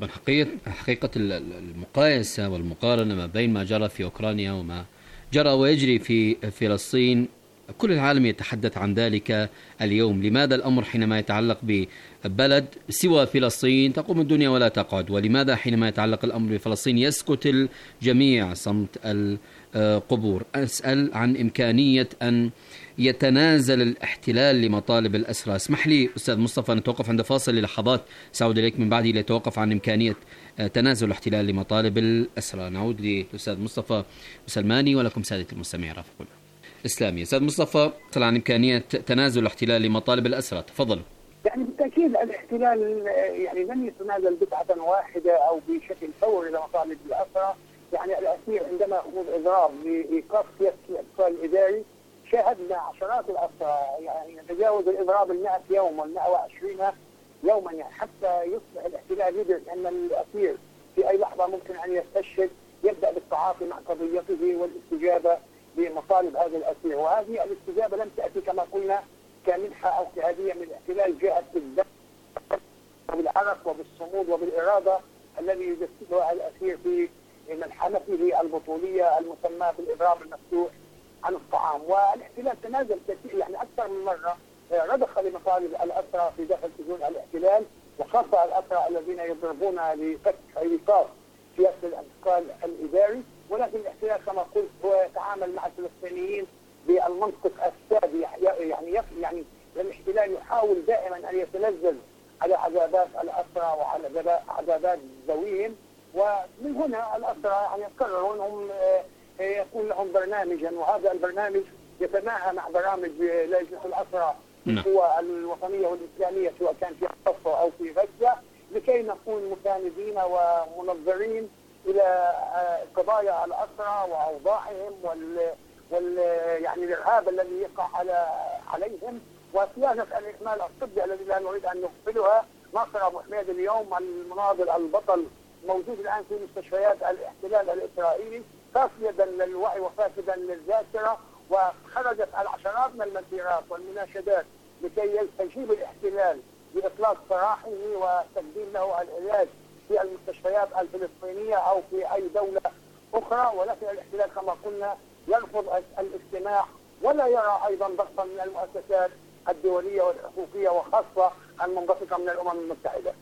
حقيقة المقايسة والمقارنة ما بين ما جرى في أوكرانيا وما جرى ويجري في فلسطين، كل العالم يتحدث عن ذلك اليوم. لماذا الأمر حينما يتعلق ببلد سوى فلسطين تقوم الدنيا ولا تقعد؟ ولماذا حينما يتعلق الأمر بفلسطين يسكت الجميع صمت القبور؟ أسأل عن إمكانية أن يتنازل الاحتلال لمطالب الأسرى. اسمح لي أستاذ مصطفى نتوقف عند فاصل للحظات، سأعود إليك من بعده ليتوقف عن إمكانية تنازل الاحتلال لمطالب الأسرى. نعود للأستاذ مصطفى سلماني ولكم سادة المستمعين رافقون إسلامي. أستاذ مصطفى عن إمكانية تنازل الاحتلال لمطالب الأسرى، تفضلوا. يعني بالتأكيد الاحتلال يعني لن يتنازل دفعة واحدة أو بشكل فوري لمطالب الأسرى. يعني الأسير عندما أخذ إضراب لإيقاف سياسة الاعتصام الإداري شاهدنا عشرات الأسرى يعني يتجاوز الإضراب 100 يوم وال 120 يوما، يعني حتى يصبح الاحتلال يدرك أن الأسير في أي لحظة ممكن أن يستشهد، يبدأ بالتعاطي مع قضيته والاستجابة لمطالب هذا الأسير. وهذه الاستجابة لم تأتي كما قلنا كمنحة أو كهدية من الاحتلال، جاءت بالدم وبالعرق وبالصمود وبالإرادة الذي يجسدها الأسير في ملحمته البطولية المسماة بالإضراب المفتوح عن الطعام. والاحتلال تنازل كثير يعني أكثر من مرة، رضخ لمطالب الأسرى في داخل سجون الاحتلال، وخاصة الأسرى الذين يضربون لفتح إيقاف سياسة الانتقال الإداري. ولكن الاحتلال كما قلت هو يتعامل مع الفلسطينيين بالمنطق السادي، يعني الاحتلال يحاول دائما أن يتلذذ على عذابات الأسرى وعلى عذابات ذويهم، ومن هنا الأسرى يعني يقررون أنهم يكون لهم برنامجا، وهذا البرنامج يتماهى مع برامج لا يجنح الأسرى في القوى الوطنية والإسلامية سواء كان في الضفة أو في غزة، لكي نكون مساندين ومنظرين إلى قضايا الأسرى وأوضاعهم يعني الإرهاب الذي يقع عليهم وصيانة الإهمال الطبي الذي لا نريد أن نغفلها. ناصر أبو حميد اليوم المناضل البطل موجود الآن في مستشفيات الاحتلال الإسرائيلي فاسدا للوعي وفاسدا للذاكرة، وخرجت العشرات من المسيرات والمناشدات لكي يستجيب الاحتلال بإطلاق سراحه وتقديم له العلاج في المستشفيات الفلسطينية أو في أي دولة أخرى. ولكن الاحتلال كما قلنا يرفض الاستماع ولا يرى أيضا ضغطا من المؤسسات الدولية والحقوقية وخاصة المنبثقة من الأمم المتحدة.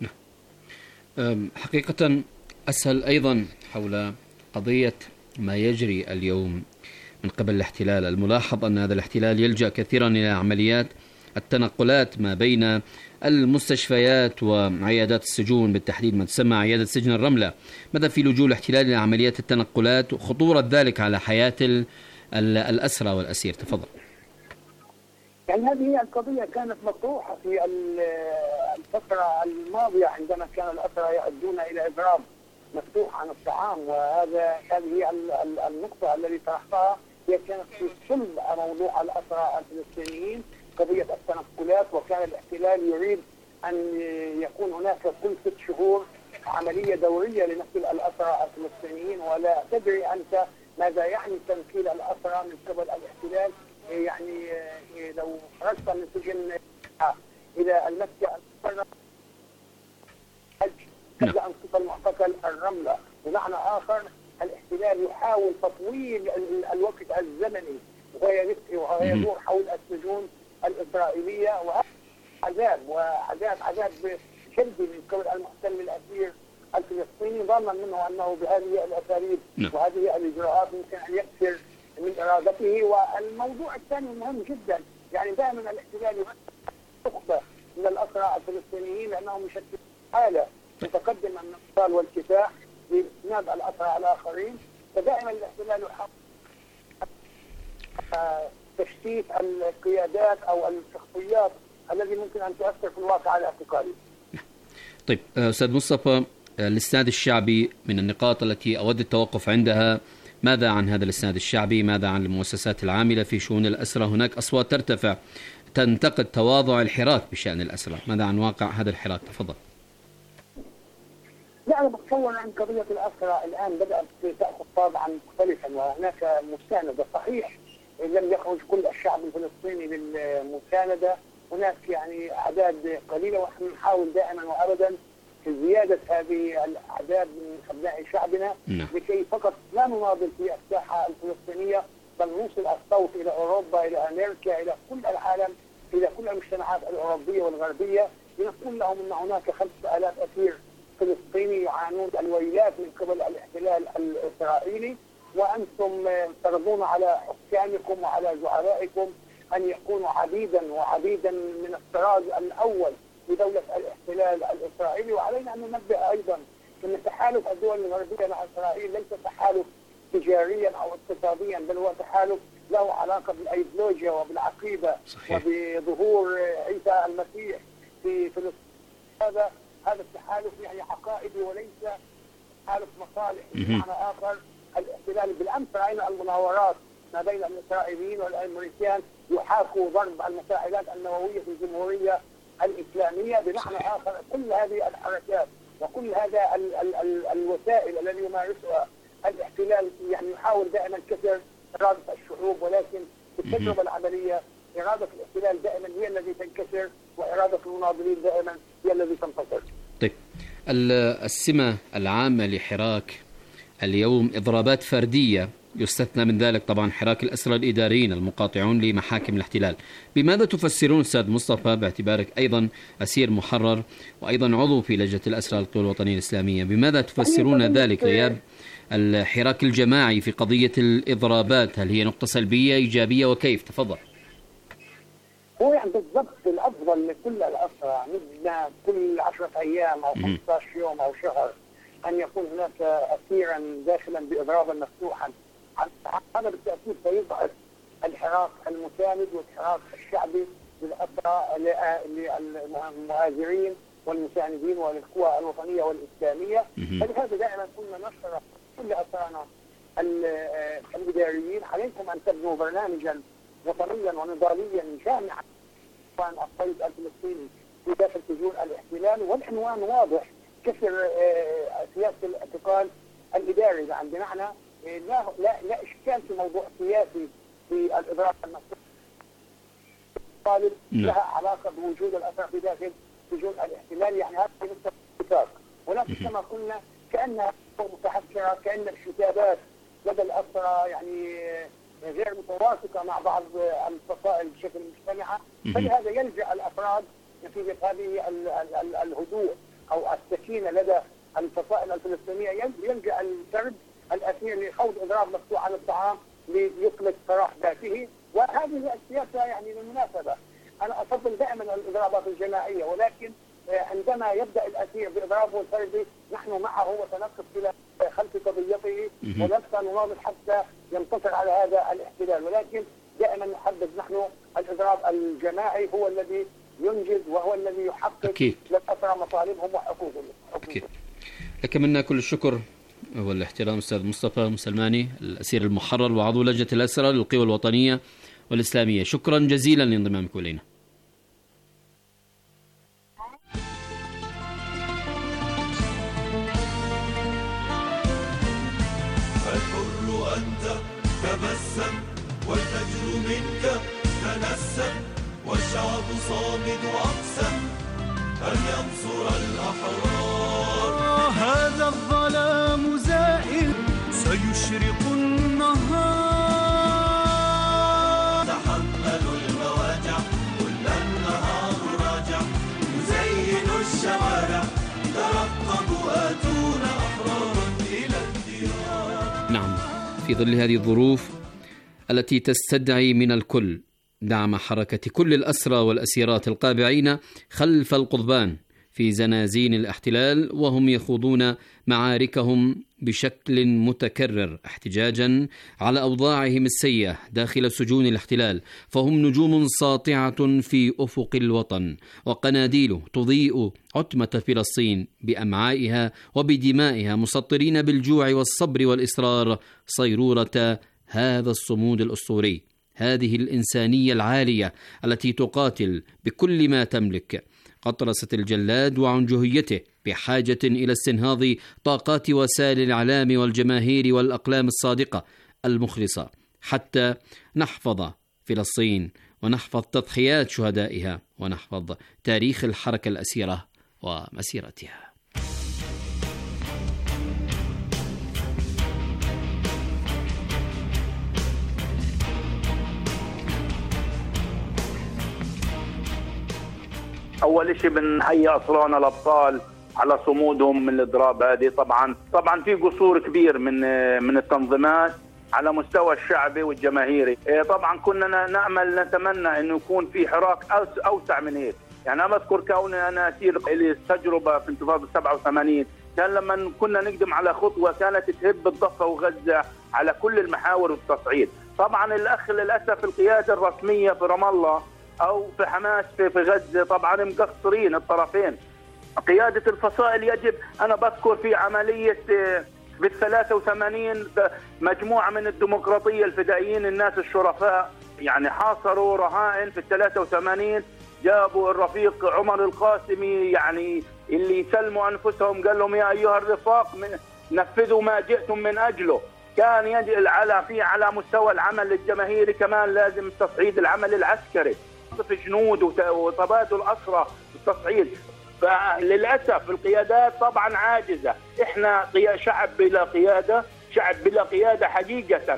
حقيقة أسأل أيضا حول قضية ما يجري اليوم من قبل الاحتلال. الملاحظ أن هذا الاحتلال يلجأ كثيرا إلى عمليات التنقلات ما بين المستشفيات وعيادات السجون، بالتحديد ما تسمى عيادة سجن الرملة. ماذا في لجوء الاحتلال إلى عمليات التنقلات وخطورة ذلك على حياة الأسرى والأسير؟ تفضل. يعني هذه القضية كانت مطروحة في الفترة الماضية عندما كان الأسرى يؤدون إلى إضراب مفتوح عن الطعام، هذه النقطة التي طرحتها هي كانت في صلب موضوع الأسرى الفلسطينيين، قضية التنقلات. وكان الاحتلال يريد أن يكون هناك كل 6 شهور عملية دورية لنقل الأسرى الفلسطينيين. ولا تدري أنت ماذا يعني تنقيل الأسرى من قبل الاحتلال. يعني لو خرجت من سجن إلى المسجد قبل أن تصل معتقل الرملة، بمعنى آخر الاحتلال يحاول تطويل الوقت الزمني ويدور حول السجون الإسرائيلية، وهذا عذاب شديد من قبل المحتل الأسير الفلسطيني، ظنا منه أنه بهذه الأساليب وهذه الإجراءات ممكن أن يكسر من إرادته. والموضوع الثاني مهم جدا، يعني دائما الاحتلال يخطئ من الأسرى الفلسطينيين لأنهم يشكلون حالة متقدمة من الانفصال والكفاح لإسناد الأسرى الآخرين. فدائما الاحتلال يحاول تشتيت القيادات أو الشخصيات الذي ممكن أن تؤثر في الواقع الاعتقالي. طيب أستاذ مصطفى، الإسناد الشعبي من النقاط التي أود التوقف عندها. ماذا عن هذا الإسناد الشعبي؟ ماذا عن المؤسسات العاملة في شؤون الأسرى؟ هناك أصوات ترتفع تنتقد تواضع الحراك بشأن الأسرى. ماذا عن واقع هذا الحراك؟ تفضل. لا، أنا بتصور أن قضية الأسرى الآن بدأت تأخذ طابعا مختلفا، وهناك مساندة. صحيح لم يخرج كل الشعب الفلسطيني للمساندة، هناك يعني أعداد قليلة، ونحن نحاول دائما وأبدا في زيادة هذه الأعداد من أبناء شعبنا لكي فقط لا نناضل في الساحة الفلسطينية، بل نوصل الصوت إلى أوروبا، إلى أمريكا، إلى كل العالم، إلى كل المجتمعات الأوروبية والغربية، لنقول لهم أن هناك 5000 أسير فلسطيني يعانون الويلات من قبل الاحتلال الإسرائيلي، وأنتم ترضون على حكامكم وعلى زعمائكم أن يكونوا عبيدا من الطراز الأول لدولة الاحتلال الإسرائيلي. وعلينا أن ننبه أيضا أن تحالف الدول الغربية مع إسرائيل ليس تحالف تجاريا أو اقتصاديا، بل هو تحالف له علاقة بالأيديولوجيا وبالعقيدة وبظهور عيسى المسيح في فلسطين. هذا التحالف يعني عقائدي وليس تحالف مصالح. بمعنى آخر الاحتلال بالأمس رأينا المناورات ما بين الإسرائيليين والأمريكان يحاكوا ضرب المفاعلات النووية في الجمهورية الإسلامية. بمعنى آخر كل هذه الحركات وكل هذا الوسائل التي يمارسها الاحتلال يعني يحاول دائما كسر إرادة الشعوب، ولكن في التجربة العملية إرادة الاحتلال دائما هي التي تنكسر، وإرادة المناضلين دائما هي التي تنتصر. طيب، السمة العامة لحراك اليوم إضرابات فردية، يستثنى من ذلك طبعا حراك الأسرى الإداريين المقاطعون لمحاكم الاحتلال. بماذا تفسرون أستاذ مصطفى، باعتبارك أيضا أسير محرر وأيضا عضو في لجنة الأسرى للقوى الوطنية الإسلامية، بماذا تفسرون ذلك غياب الحراك الجماعي في قضية الإضرابات؟ هل هي نقطة سلبية إيجابية وكيف؟ تفضل. هو يعني بالضبط الأفضل لكل الأسرى مثل كل 10 أيام أو 15 يوم أو شهر أن يكون هناك أسيرا داخلا بإضرابا مفتوحا. هذا بالتأكيد سيضعف الحراك المساند والحراك الشعبي للأسرى للمهاجرين والمساندين وللقوى الوطنية والإسلامية. فلهذا دائما كنا نشرح كل أسرانا الإداريين عليكم أن تبنوا برنامجا وطنيا ونضاليا جامعا عن الصيد الفلسطيني في داخل سجون الاحتلال، والعنوان واضح: كسر سياسة الاعتقال الإداري. يعني بمعنى لا إشكال في موضوع سياسي في الإضراب المفتوح طالب لها علاقة بوجود الأسرى في داخل سجون الاحتلال. يعني هذا نقطة اتفاق، ولكن كما قلنا كأنها متحفرة، كأن الشتابات لدى الأسرى يعني غير متوافقة مع بعض الفصائل بشكل مجتمعة. فلهذا يلجأ الأفراد نتيجة هذه الهدوء أو السكينة لدى الفصائل الفلسطينية، يلجأ الفرد الأسير لخوض إضراب مفتوح عن الطعام ليطلق سراح ذاته. وهذه السياسة يعني بالمناسبة أنا أفضل دائما الإضرابات الجماعية، ولكن عندما يبدأ الأسير بإضرابه الفردي نحن معه وتنقف إلى خلف قضيته ونبقى نناضل حتى ينتصر على هذا الاحتلال. ولكن دائما نحدد نحن الإضراب الجماعي هو الذي ينجز وهو الذي يحقق للأسرى مطالبهم وحقوقهم. لك منا كل الشكر والاحترام أستاذ مصطفى مسلماني، الأسير المحرر وعضو لجنة الأسرى للقوى الوطنية والإسلامية. شكرا جزيلا لانضمامكم إلينا. الحر أنت تبسم والفجر منك تنسم، والشعب صامد أقسم أن ينصر الأحرار. هذا الظلام زائل سيشرق النهار، تحملوا المواجع كل النهار راجع، يزين الشوارع ترقبوا آتونا أحرارا إلى الديار. نعم، في ظل هذه الظروف التي تستدعي من الكل دعم حركة كل الأسرى والأسيرات القابعين خلف القضبان في زنازين الاحتلال، وهم يخوضون معاركهم بشكل متكرر احتجاجا على أوضاعهم السيئة داخل سجون الاحتلال، فهم نجوم ساطعة في أفق الوطن وقناديل تضيء عتمة فلسطين بأمعائها وبدمائها، مسطرين بالجوع والصبر والإصرار صيرورة هذا الصمود الأسطوري، هذه الإنسانية العالية التي تقاتل بكل ما تملك. قطرسة الجلاد وعنجهيته بحاجة إلى استنهاض طاقات وسائل الإعلام والجماهير والأقلام الصادقة المخلصة حتى نحفظ فلسطين ونحفظ تضحيات شهدائها ونحفظ تاريخ الحركة الأسيرة ومسيرتها. أول شيء بنحيي أسرانا الأبطال على صمودهم من الإضراب هذه. طبعا في قصور كبير من التنظيمات على مستوى الشعبي والجماهيري. طبعا كنا نأمل نتمنى أنه يكون في حراك أوسع من هيك. يعني أنا أذكر كوني أنا أسير لي تجربة في انتفاضة 87، كان لما كنا نقدم على خطوة كانت تهب الضفة وغزة على كل المحاور والتصعيد. طبعا الأخ للأسف القيادة الرسمية في رام الله أو في حماس في غزة طبعا مقصرين الطرفين. قيادة الفصائل يجب، أنا بذكر في عملية بال83 مجموعة من الديمقراطية الفدائيين الناس الشرفاء يعني حاصروا رهائن في 83، جابوا الرفيق عمر القاسمي يعني اللي يسلموا أنفسهم، قال لهم يا أيها الرفاق نفذوا ما جئتم من أجله. كان يجب على مستوى العمل الجماهيري كمان لازم تصعيد العمل العسكري، في جنود وتبادل أسرى والتصعيد. فللأسف القيادات طبعا عاجزة. إحنا شعب بلا قيادة، شعب بلا قيادة حقيقة.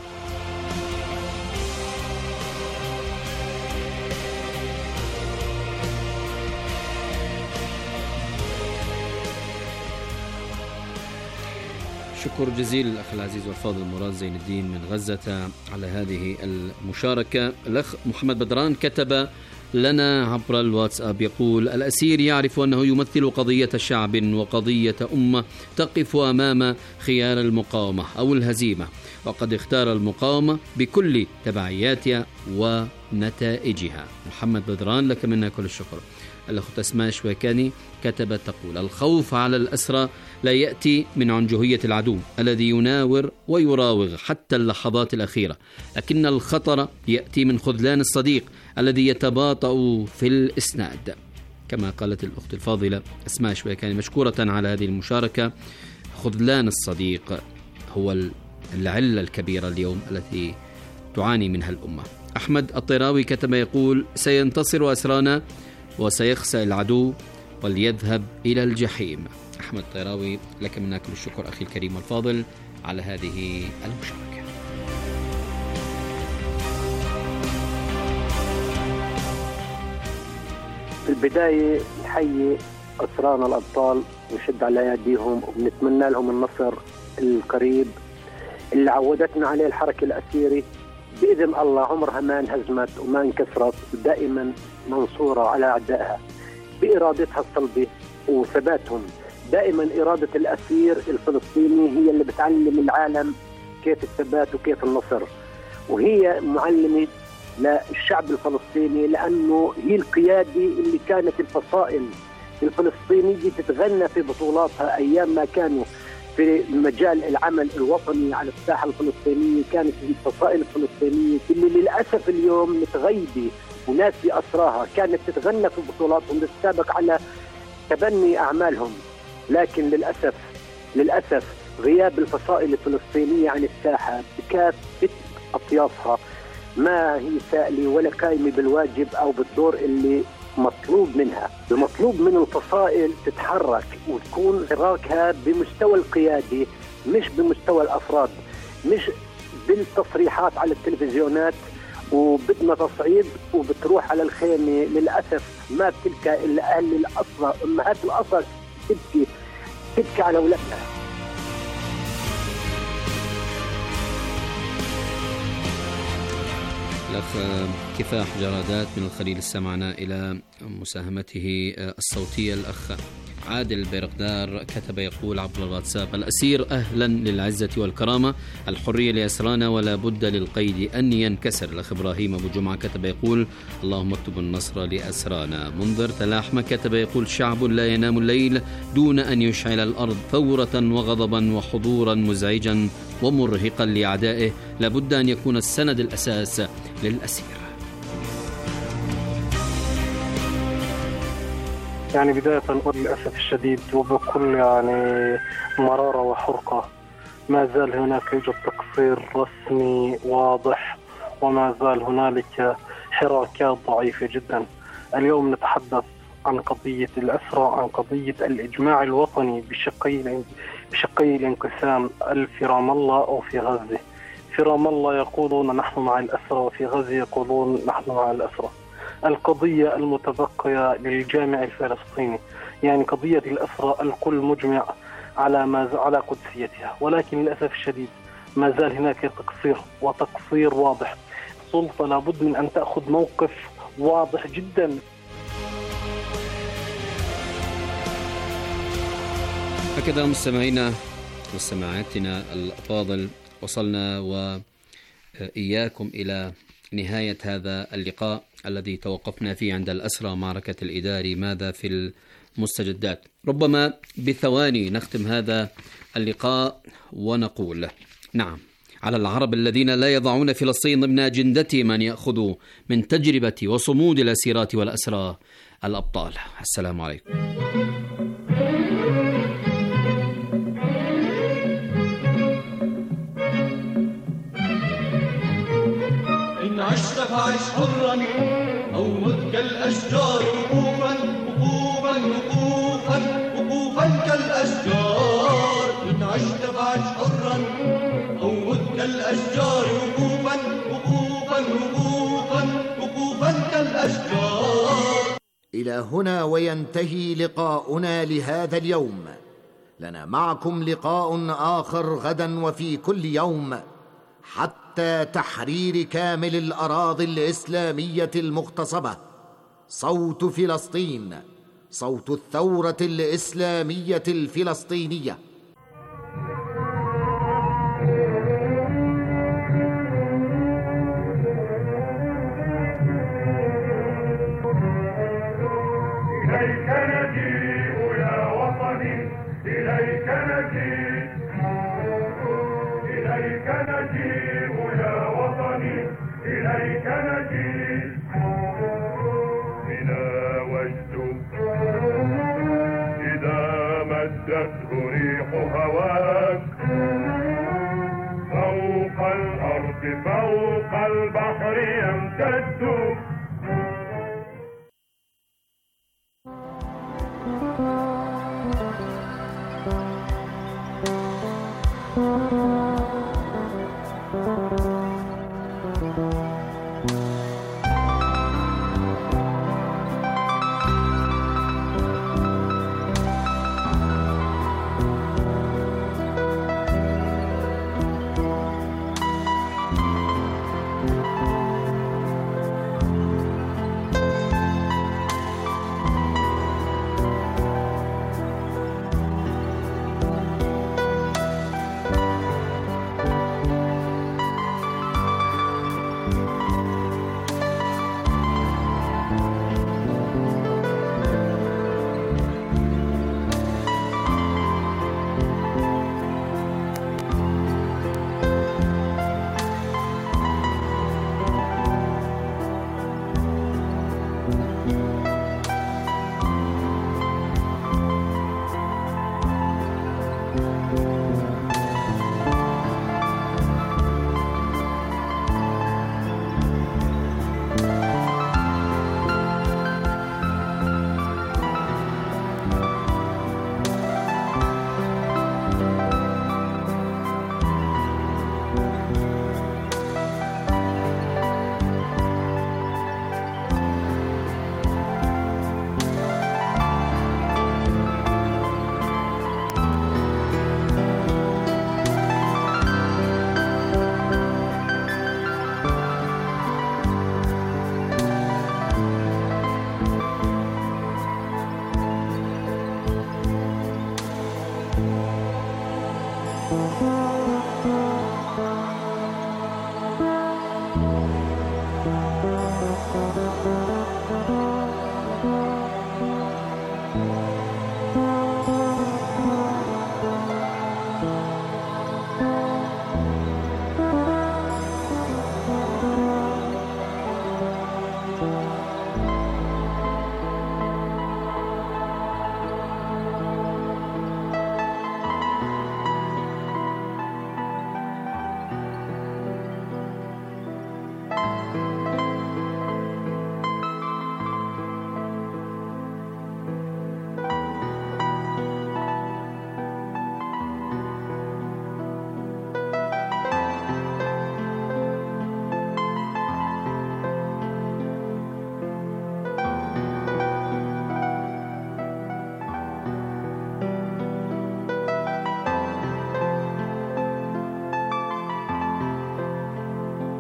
شكر جزيل الأخ العزيز والفاضل مراد زين الدين من غزة على هذه المشاركة. الأخ محمد بدران كتب لنا عبر الواتساب يقول: الأسير يعرف أنه يمثل قضية شعب وقضية أمة تقف أمام خيار المقاومة أو الهزيمة، وقد اختار المقاومة بكل تبعياتها ونتائجها. محمد بدران لك منا كل الشكر. الأخت أسماء شويكاني كتبت تقول: الخوف على الأسرى لا يأتي من عنجهية العدو الذي يناور ويراوغ حتى اللحظات الأخيرة، لكن الخطر يأتي من خذلان الصديق الذي يتباطأ في الإسناد. كما قالت الأخت الفاضلة أسماء شويكاني مشكورة على هذه المشاركة، خذلان الصديق هو العلة الكبيرة اليوم التي تعاني منها الأمة. أحمد الطيراوي كتب يقول: سينتصر أسرانا وسيخسأ العدو وليذهب إلى الجحيم. أحمد الطيراوي لك منا كل الشكر أخي الكريم والفاضل على هذه المشاركة. في البداية نحيي أسرانا الأبطال ونشد على يديهم وبنتمنى لهم النصر القريب اللي عودتنا عليه الحركة الأسيري. بإذن الله عمرها ما انهزمت وما انكسرت، دائما منصورة على أعدائها بإرادتها الصلبة وثباتهم. دائما إرادة الأسير الفلسطيني هي اللي بتعلم العالم كيف الثبات وكيف النصر، وهي معلمة للشعب الفلسطيني، لأنه هي القيادة اللي كانت الفصائل الفلسطينية تتغنى في بطولاتها أيام ما كانوا في مجال العمل الوطني على الساحة الفلسطينية. كانت الفصائل الفلسطينية اللي للأسف اليوم متغيبة وناس بأسراها كانت تتغنى في بطولاتهم للسابق على تبني أعمالهم، لكن للأسف غياب الفصائل الفلسطينية عن الساحة بكافة أطيافها ما هي سائلة ولا قائمة بالواجب أو بالدور اللي مطلوب منها. المطلوب من الفصائل تتحرك وتكون حراكها بمستوى القيادة مش بمستوى الأفراد، مش بالتصريحات على التلفزيونات وبدنا تصعيد وبتروح على الخيمة. للأسف ما بتلقى إلا أهل الأسرى، أمهات الأسرى تبكي على أولادها. الأخ كفاح جرادات من الخليل استمعنا إلى مساهمته الصوتية. الأخ عادل بيرقدار كتب يقول عبر الواتساب: الأسير أهلا للعزة والكرامة، الحرية لأسرانا ولا بد للقيد أن ينكسر. الأخ إبراهيم أبو جمعة كتب يقول: اللهم اكتب النصر لأسرانا. منذر تلاحمة كتب يقول: شعب لا ينام الليل دون أن يشعل الأرض ثورة وغضبا وحضورا مزعجا ومرهقا لأعدائه، لابد أن يكون السند الأساس للأسير. يعني بداية للأسف الشديد وبكل مرارة وحرقة ما زال هناك يوجد تقصير رسمي واضح، وما زال هنالك حراكات ضعيفة جدا. اليوم نتحدث عن قضية الأسرى، عن قضية الإجماع الوطني بشقي الانقسام في رام الله أو في غزة. في رام الله يقولون نحن مع الأسرى، وفي غزة يقولون نحن مع الأسرى. القضية المتبقية للجامع الفلسطيني، يعني قضية الأسرى الكل مجمع على قدسيتها، ولكن للأسف الشديد ما زال هناك تقصير واضح. السلطة لابد من أن تأخذ موقف واضح جدا. هكذا مستمعينا مستمعاتنا الأفاضل، وصلنا وإياكم إلى نهاية هذا اللقاء الذي توقفنا فيه عند الأسرى معركة الإداري. ماذا في المستجدات؟ ربما بثواني نختم هذا اللقاء ونقول نعم، على العرب الذين لا يضعون فلسطين ضمن أجندتهم أن يأخذوا من تجربة وصمود الأسيرات والأسرى الأبطال. السلام عليكم. إن عشت فعش حرا أو مت كالأشجار وقوفا وقوفا وقوفا وقوفا كالأشجار. إن عشت فعش حرا أو مت كالأشجار وقوفا وقوفا وقوفا وقوفا كالأشجار. إلى هنا وينتهي لقاؤنا لهذا اليوم. لنا معكم لقاء آخر غدا وفي كل يوم حتى تحرير كامل الأراضي الإسلامية المغتصبة. صوت فلسطين، صوت الثورة الإسلامية الفلسطينية. إليك نجيء يا وطني، إليك نجيء، إليك نجيء يا وطني، إليك نجيء. بنا وجد إذا مدته ريح هواك فوق الأرض فوق البحر يمتد.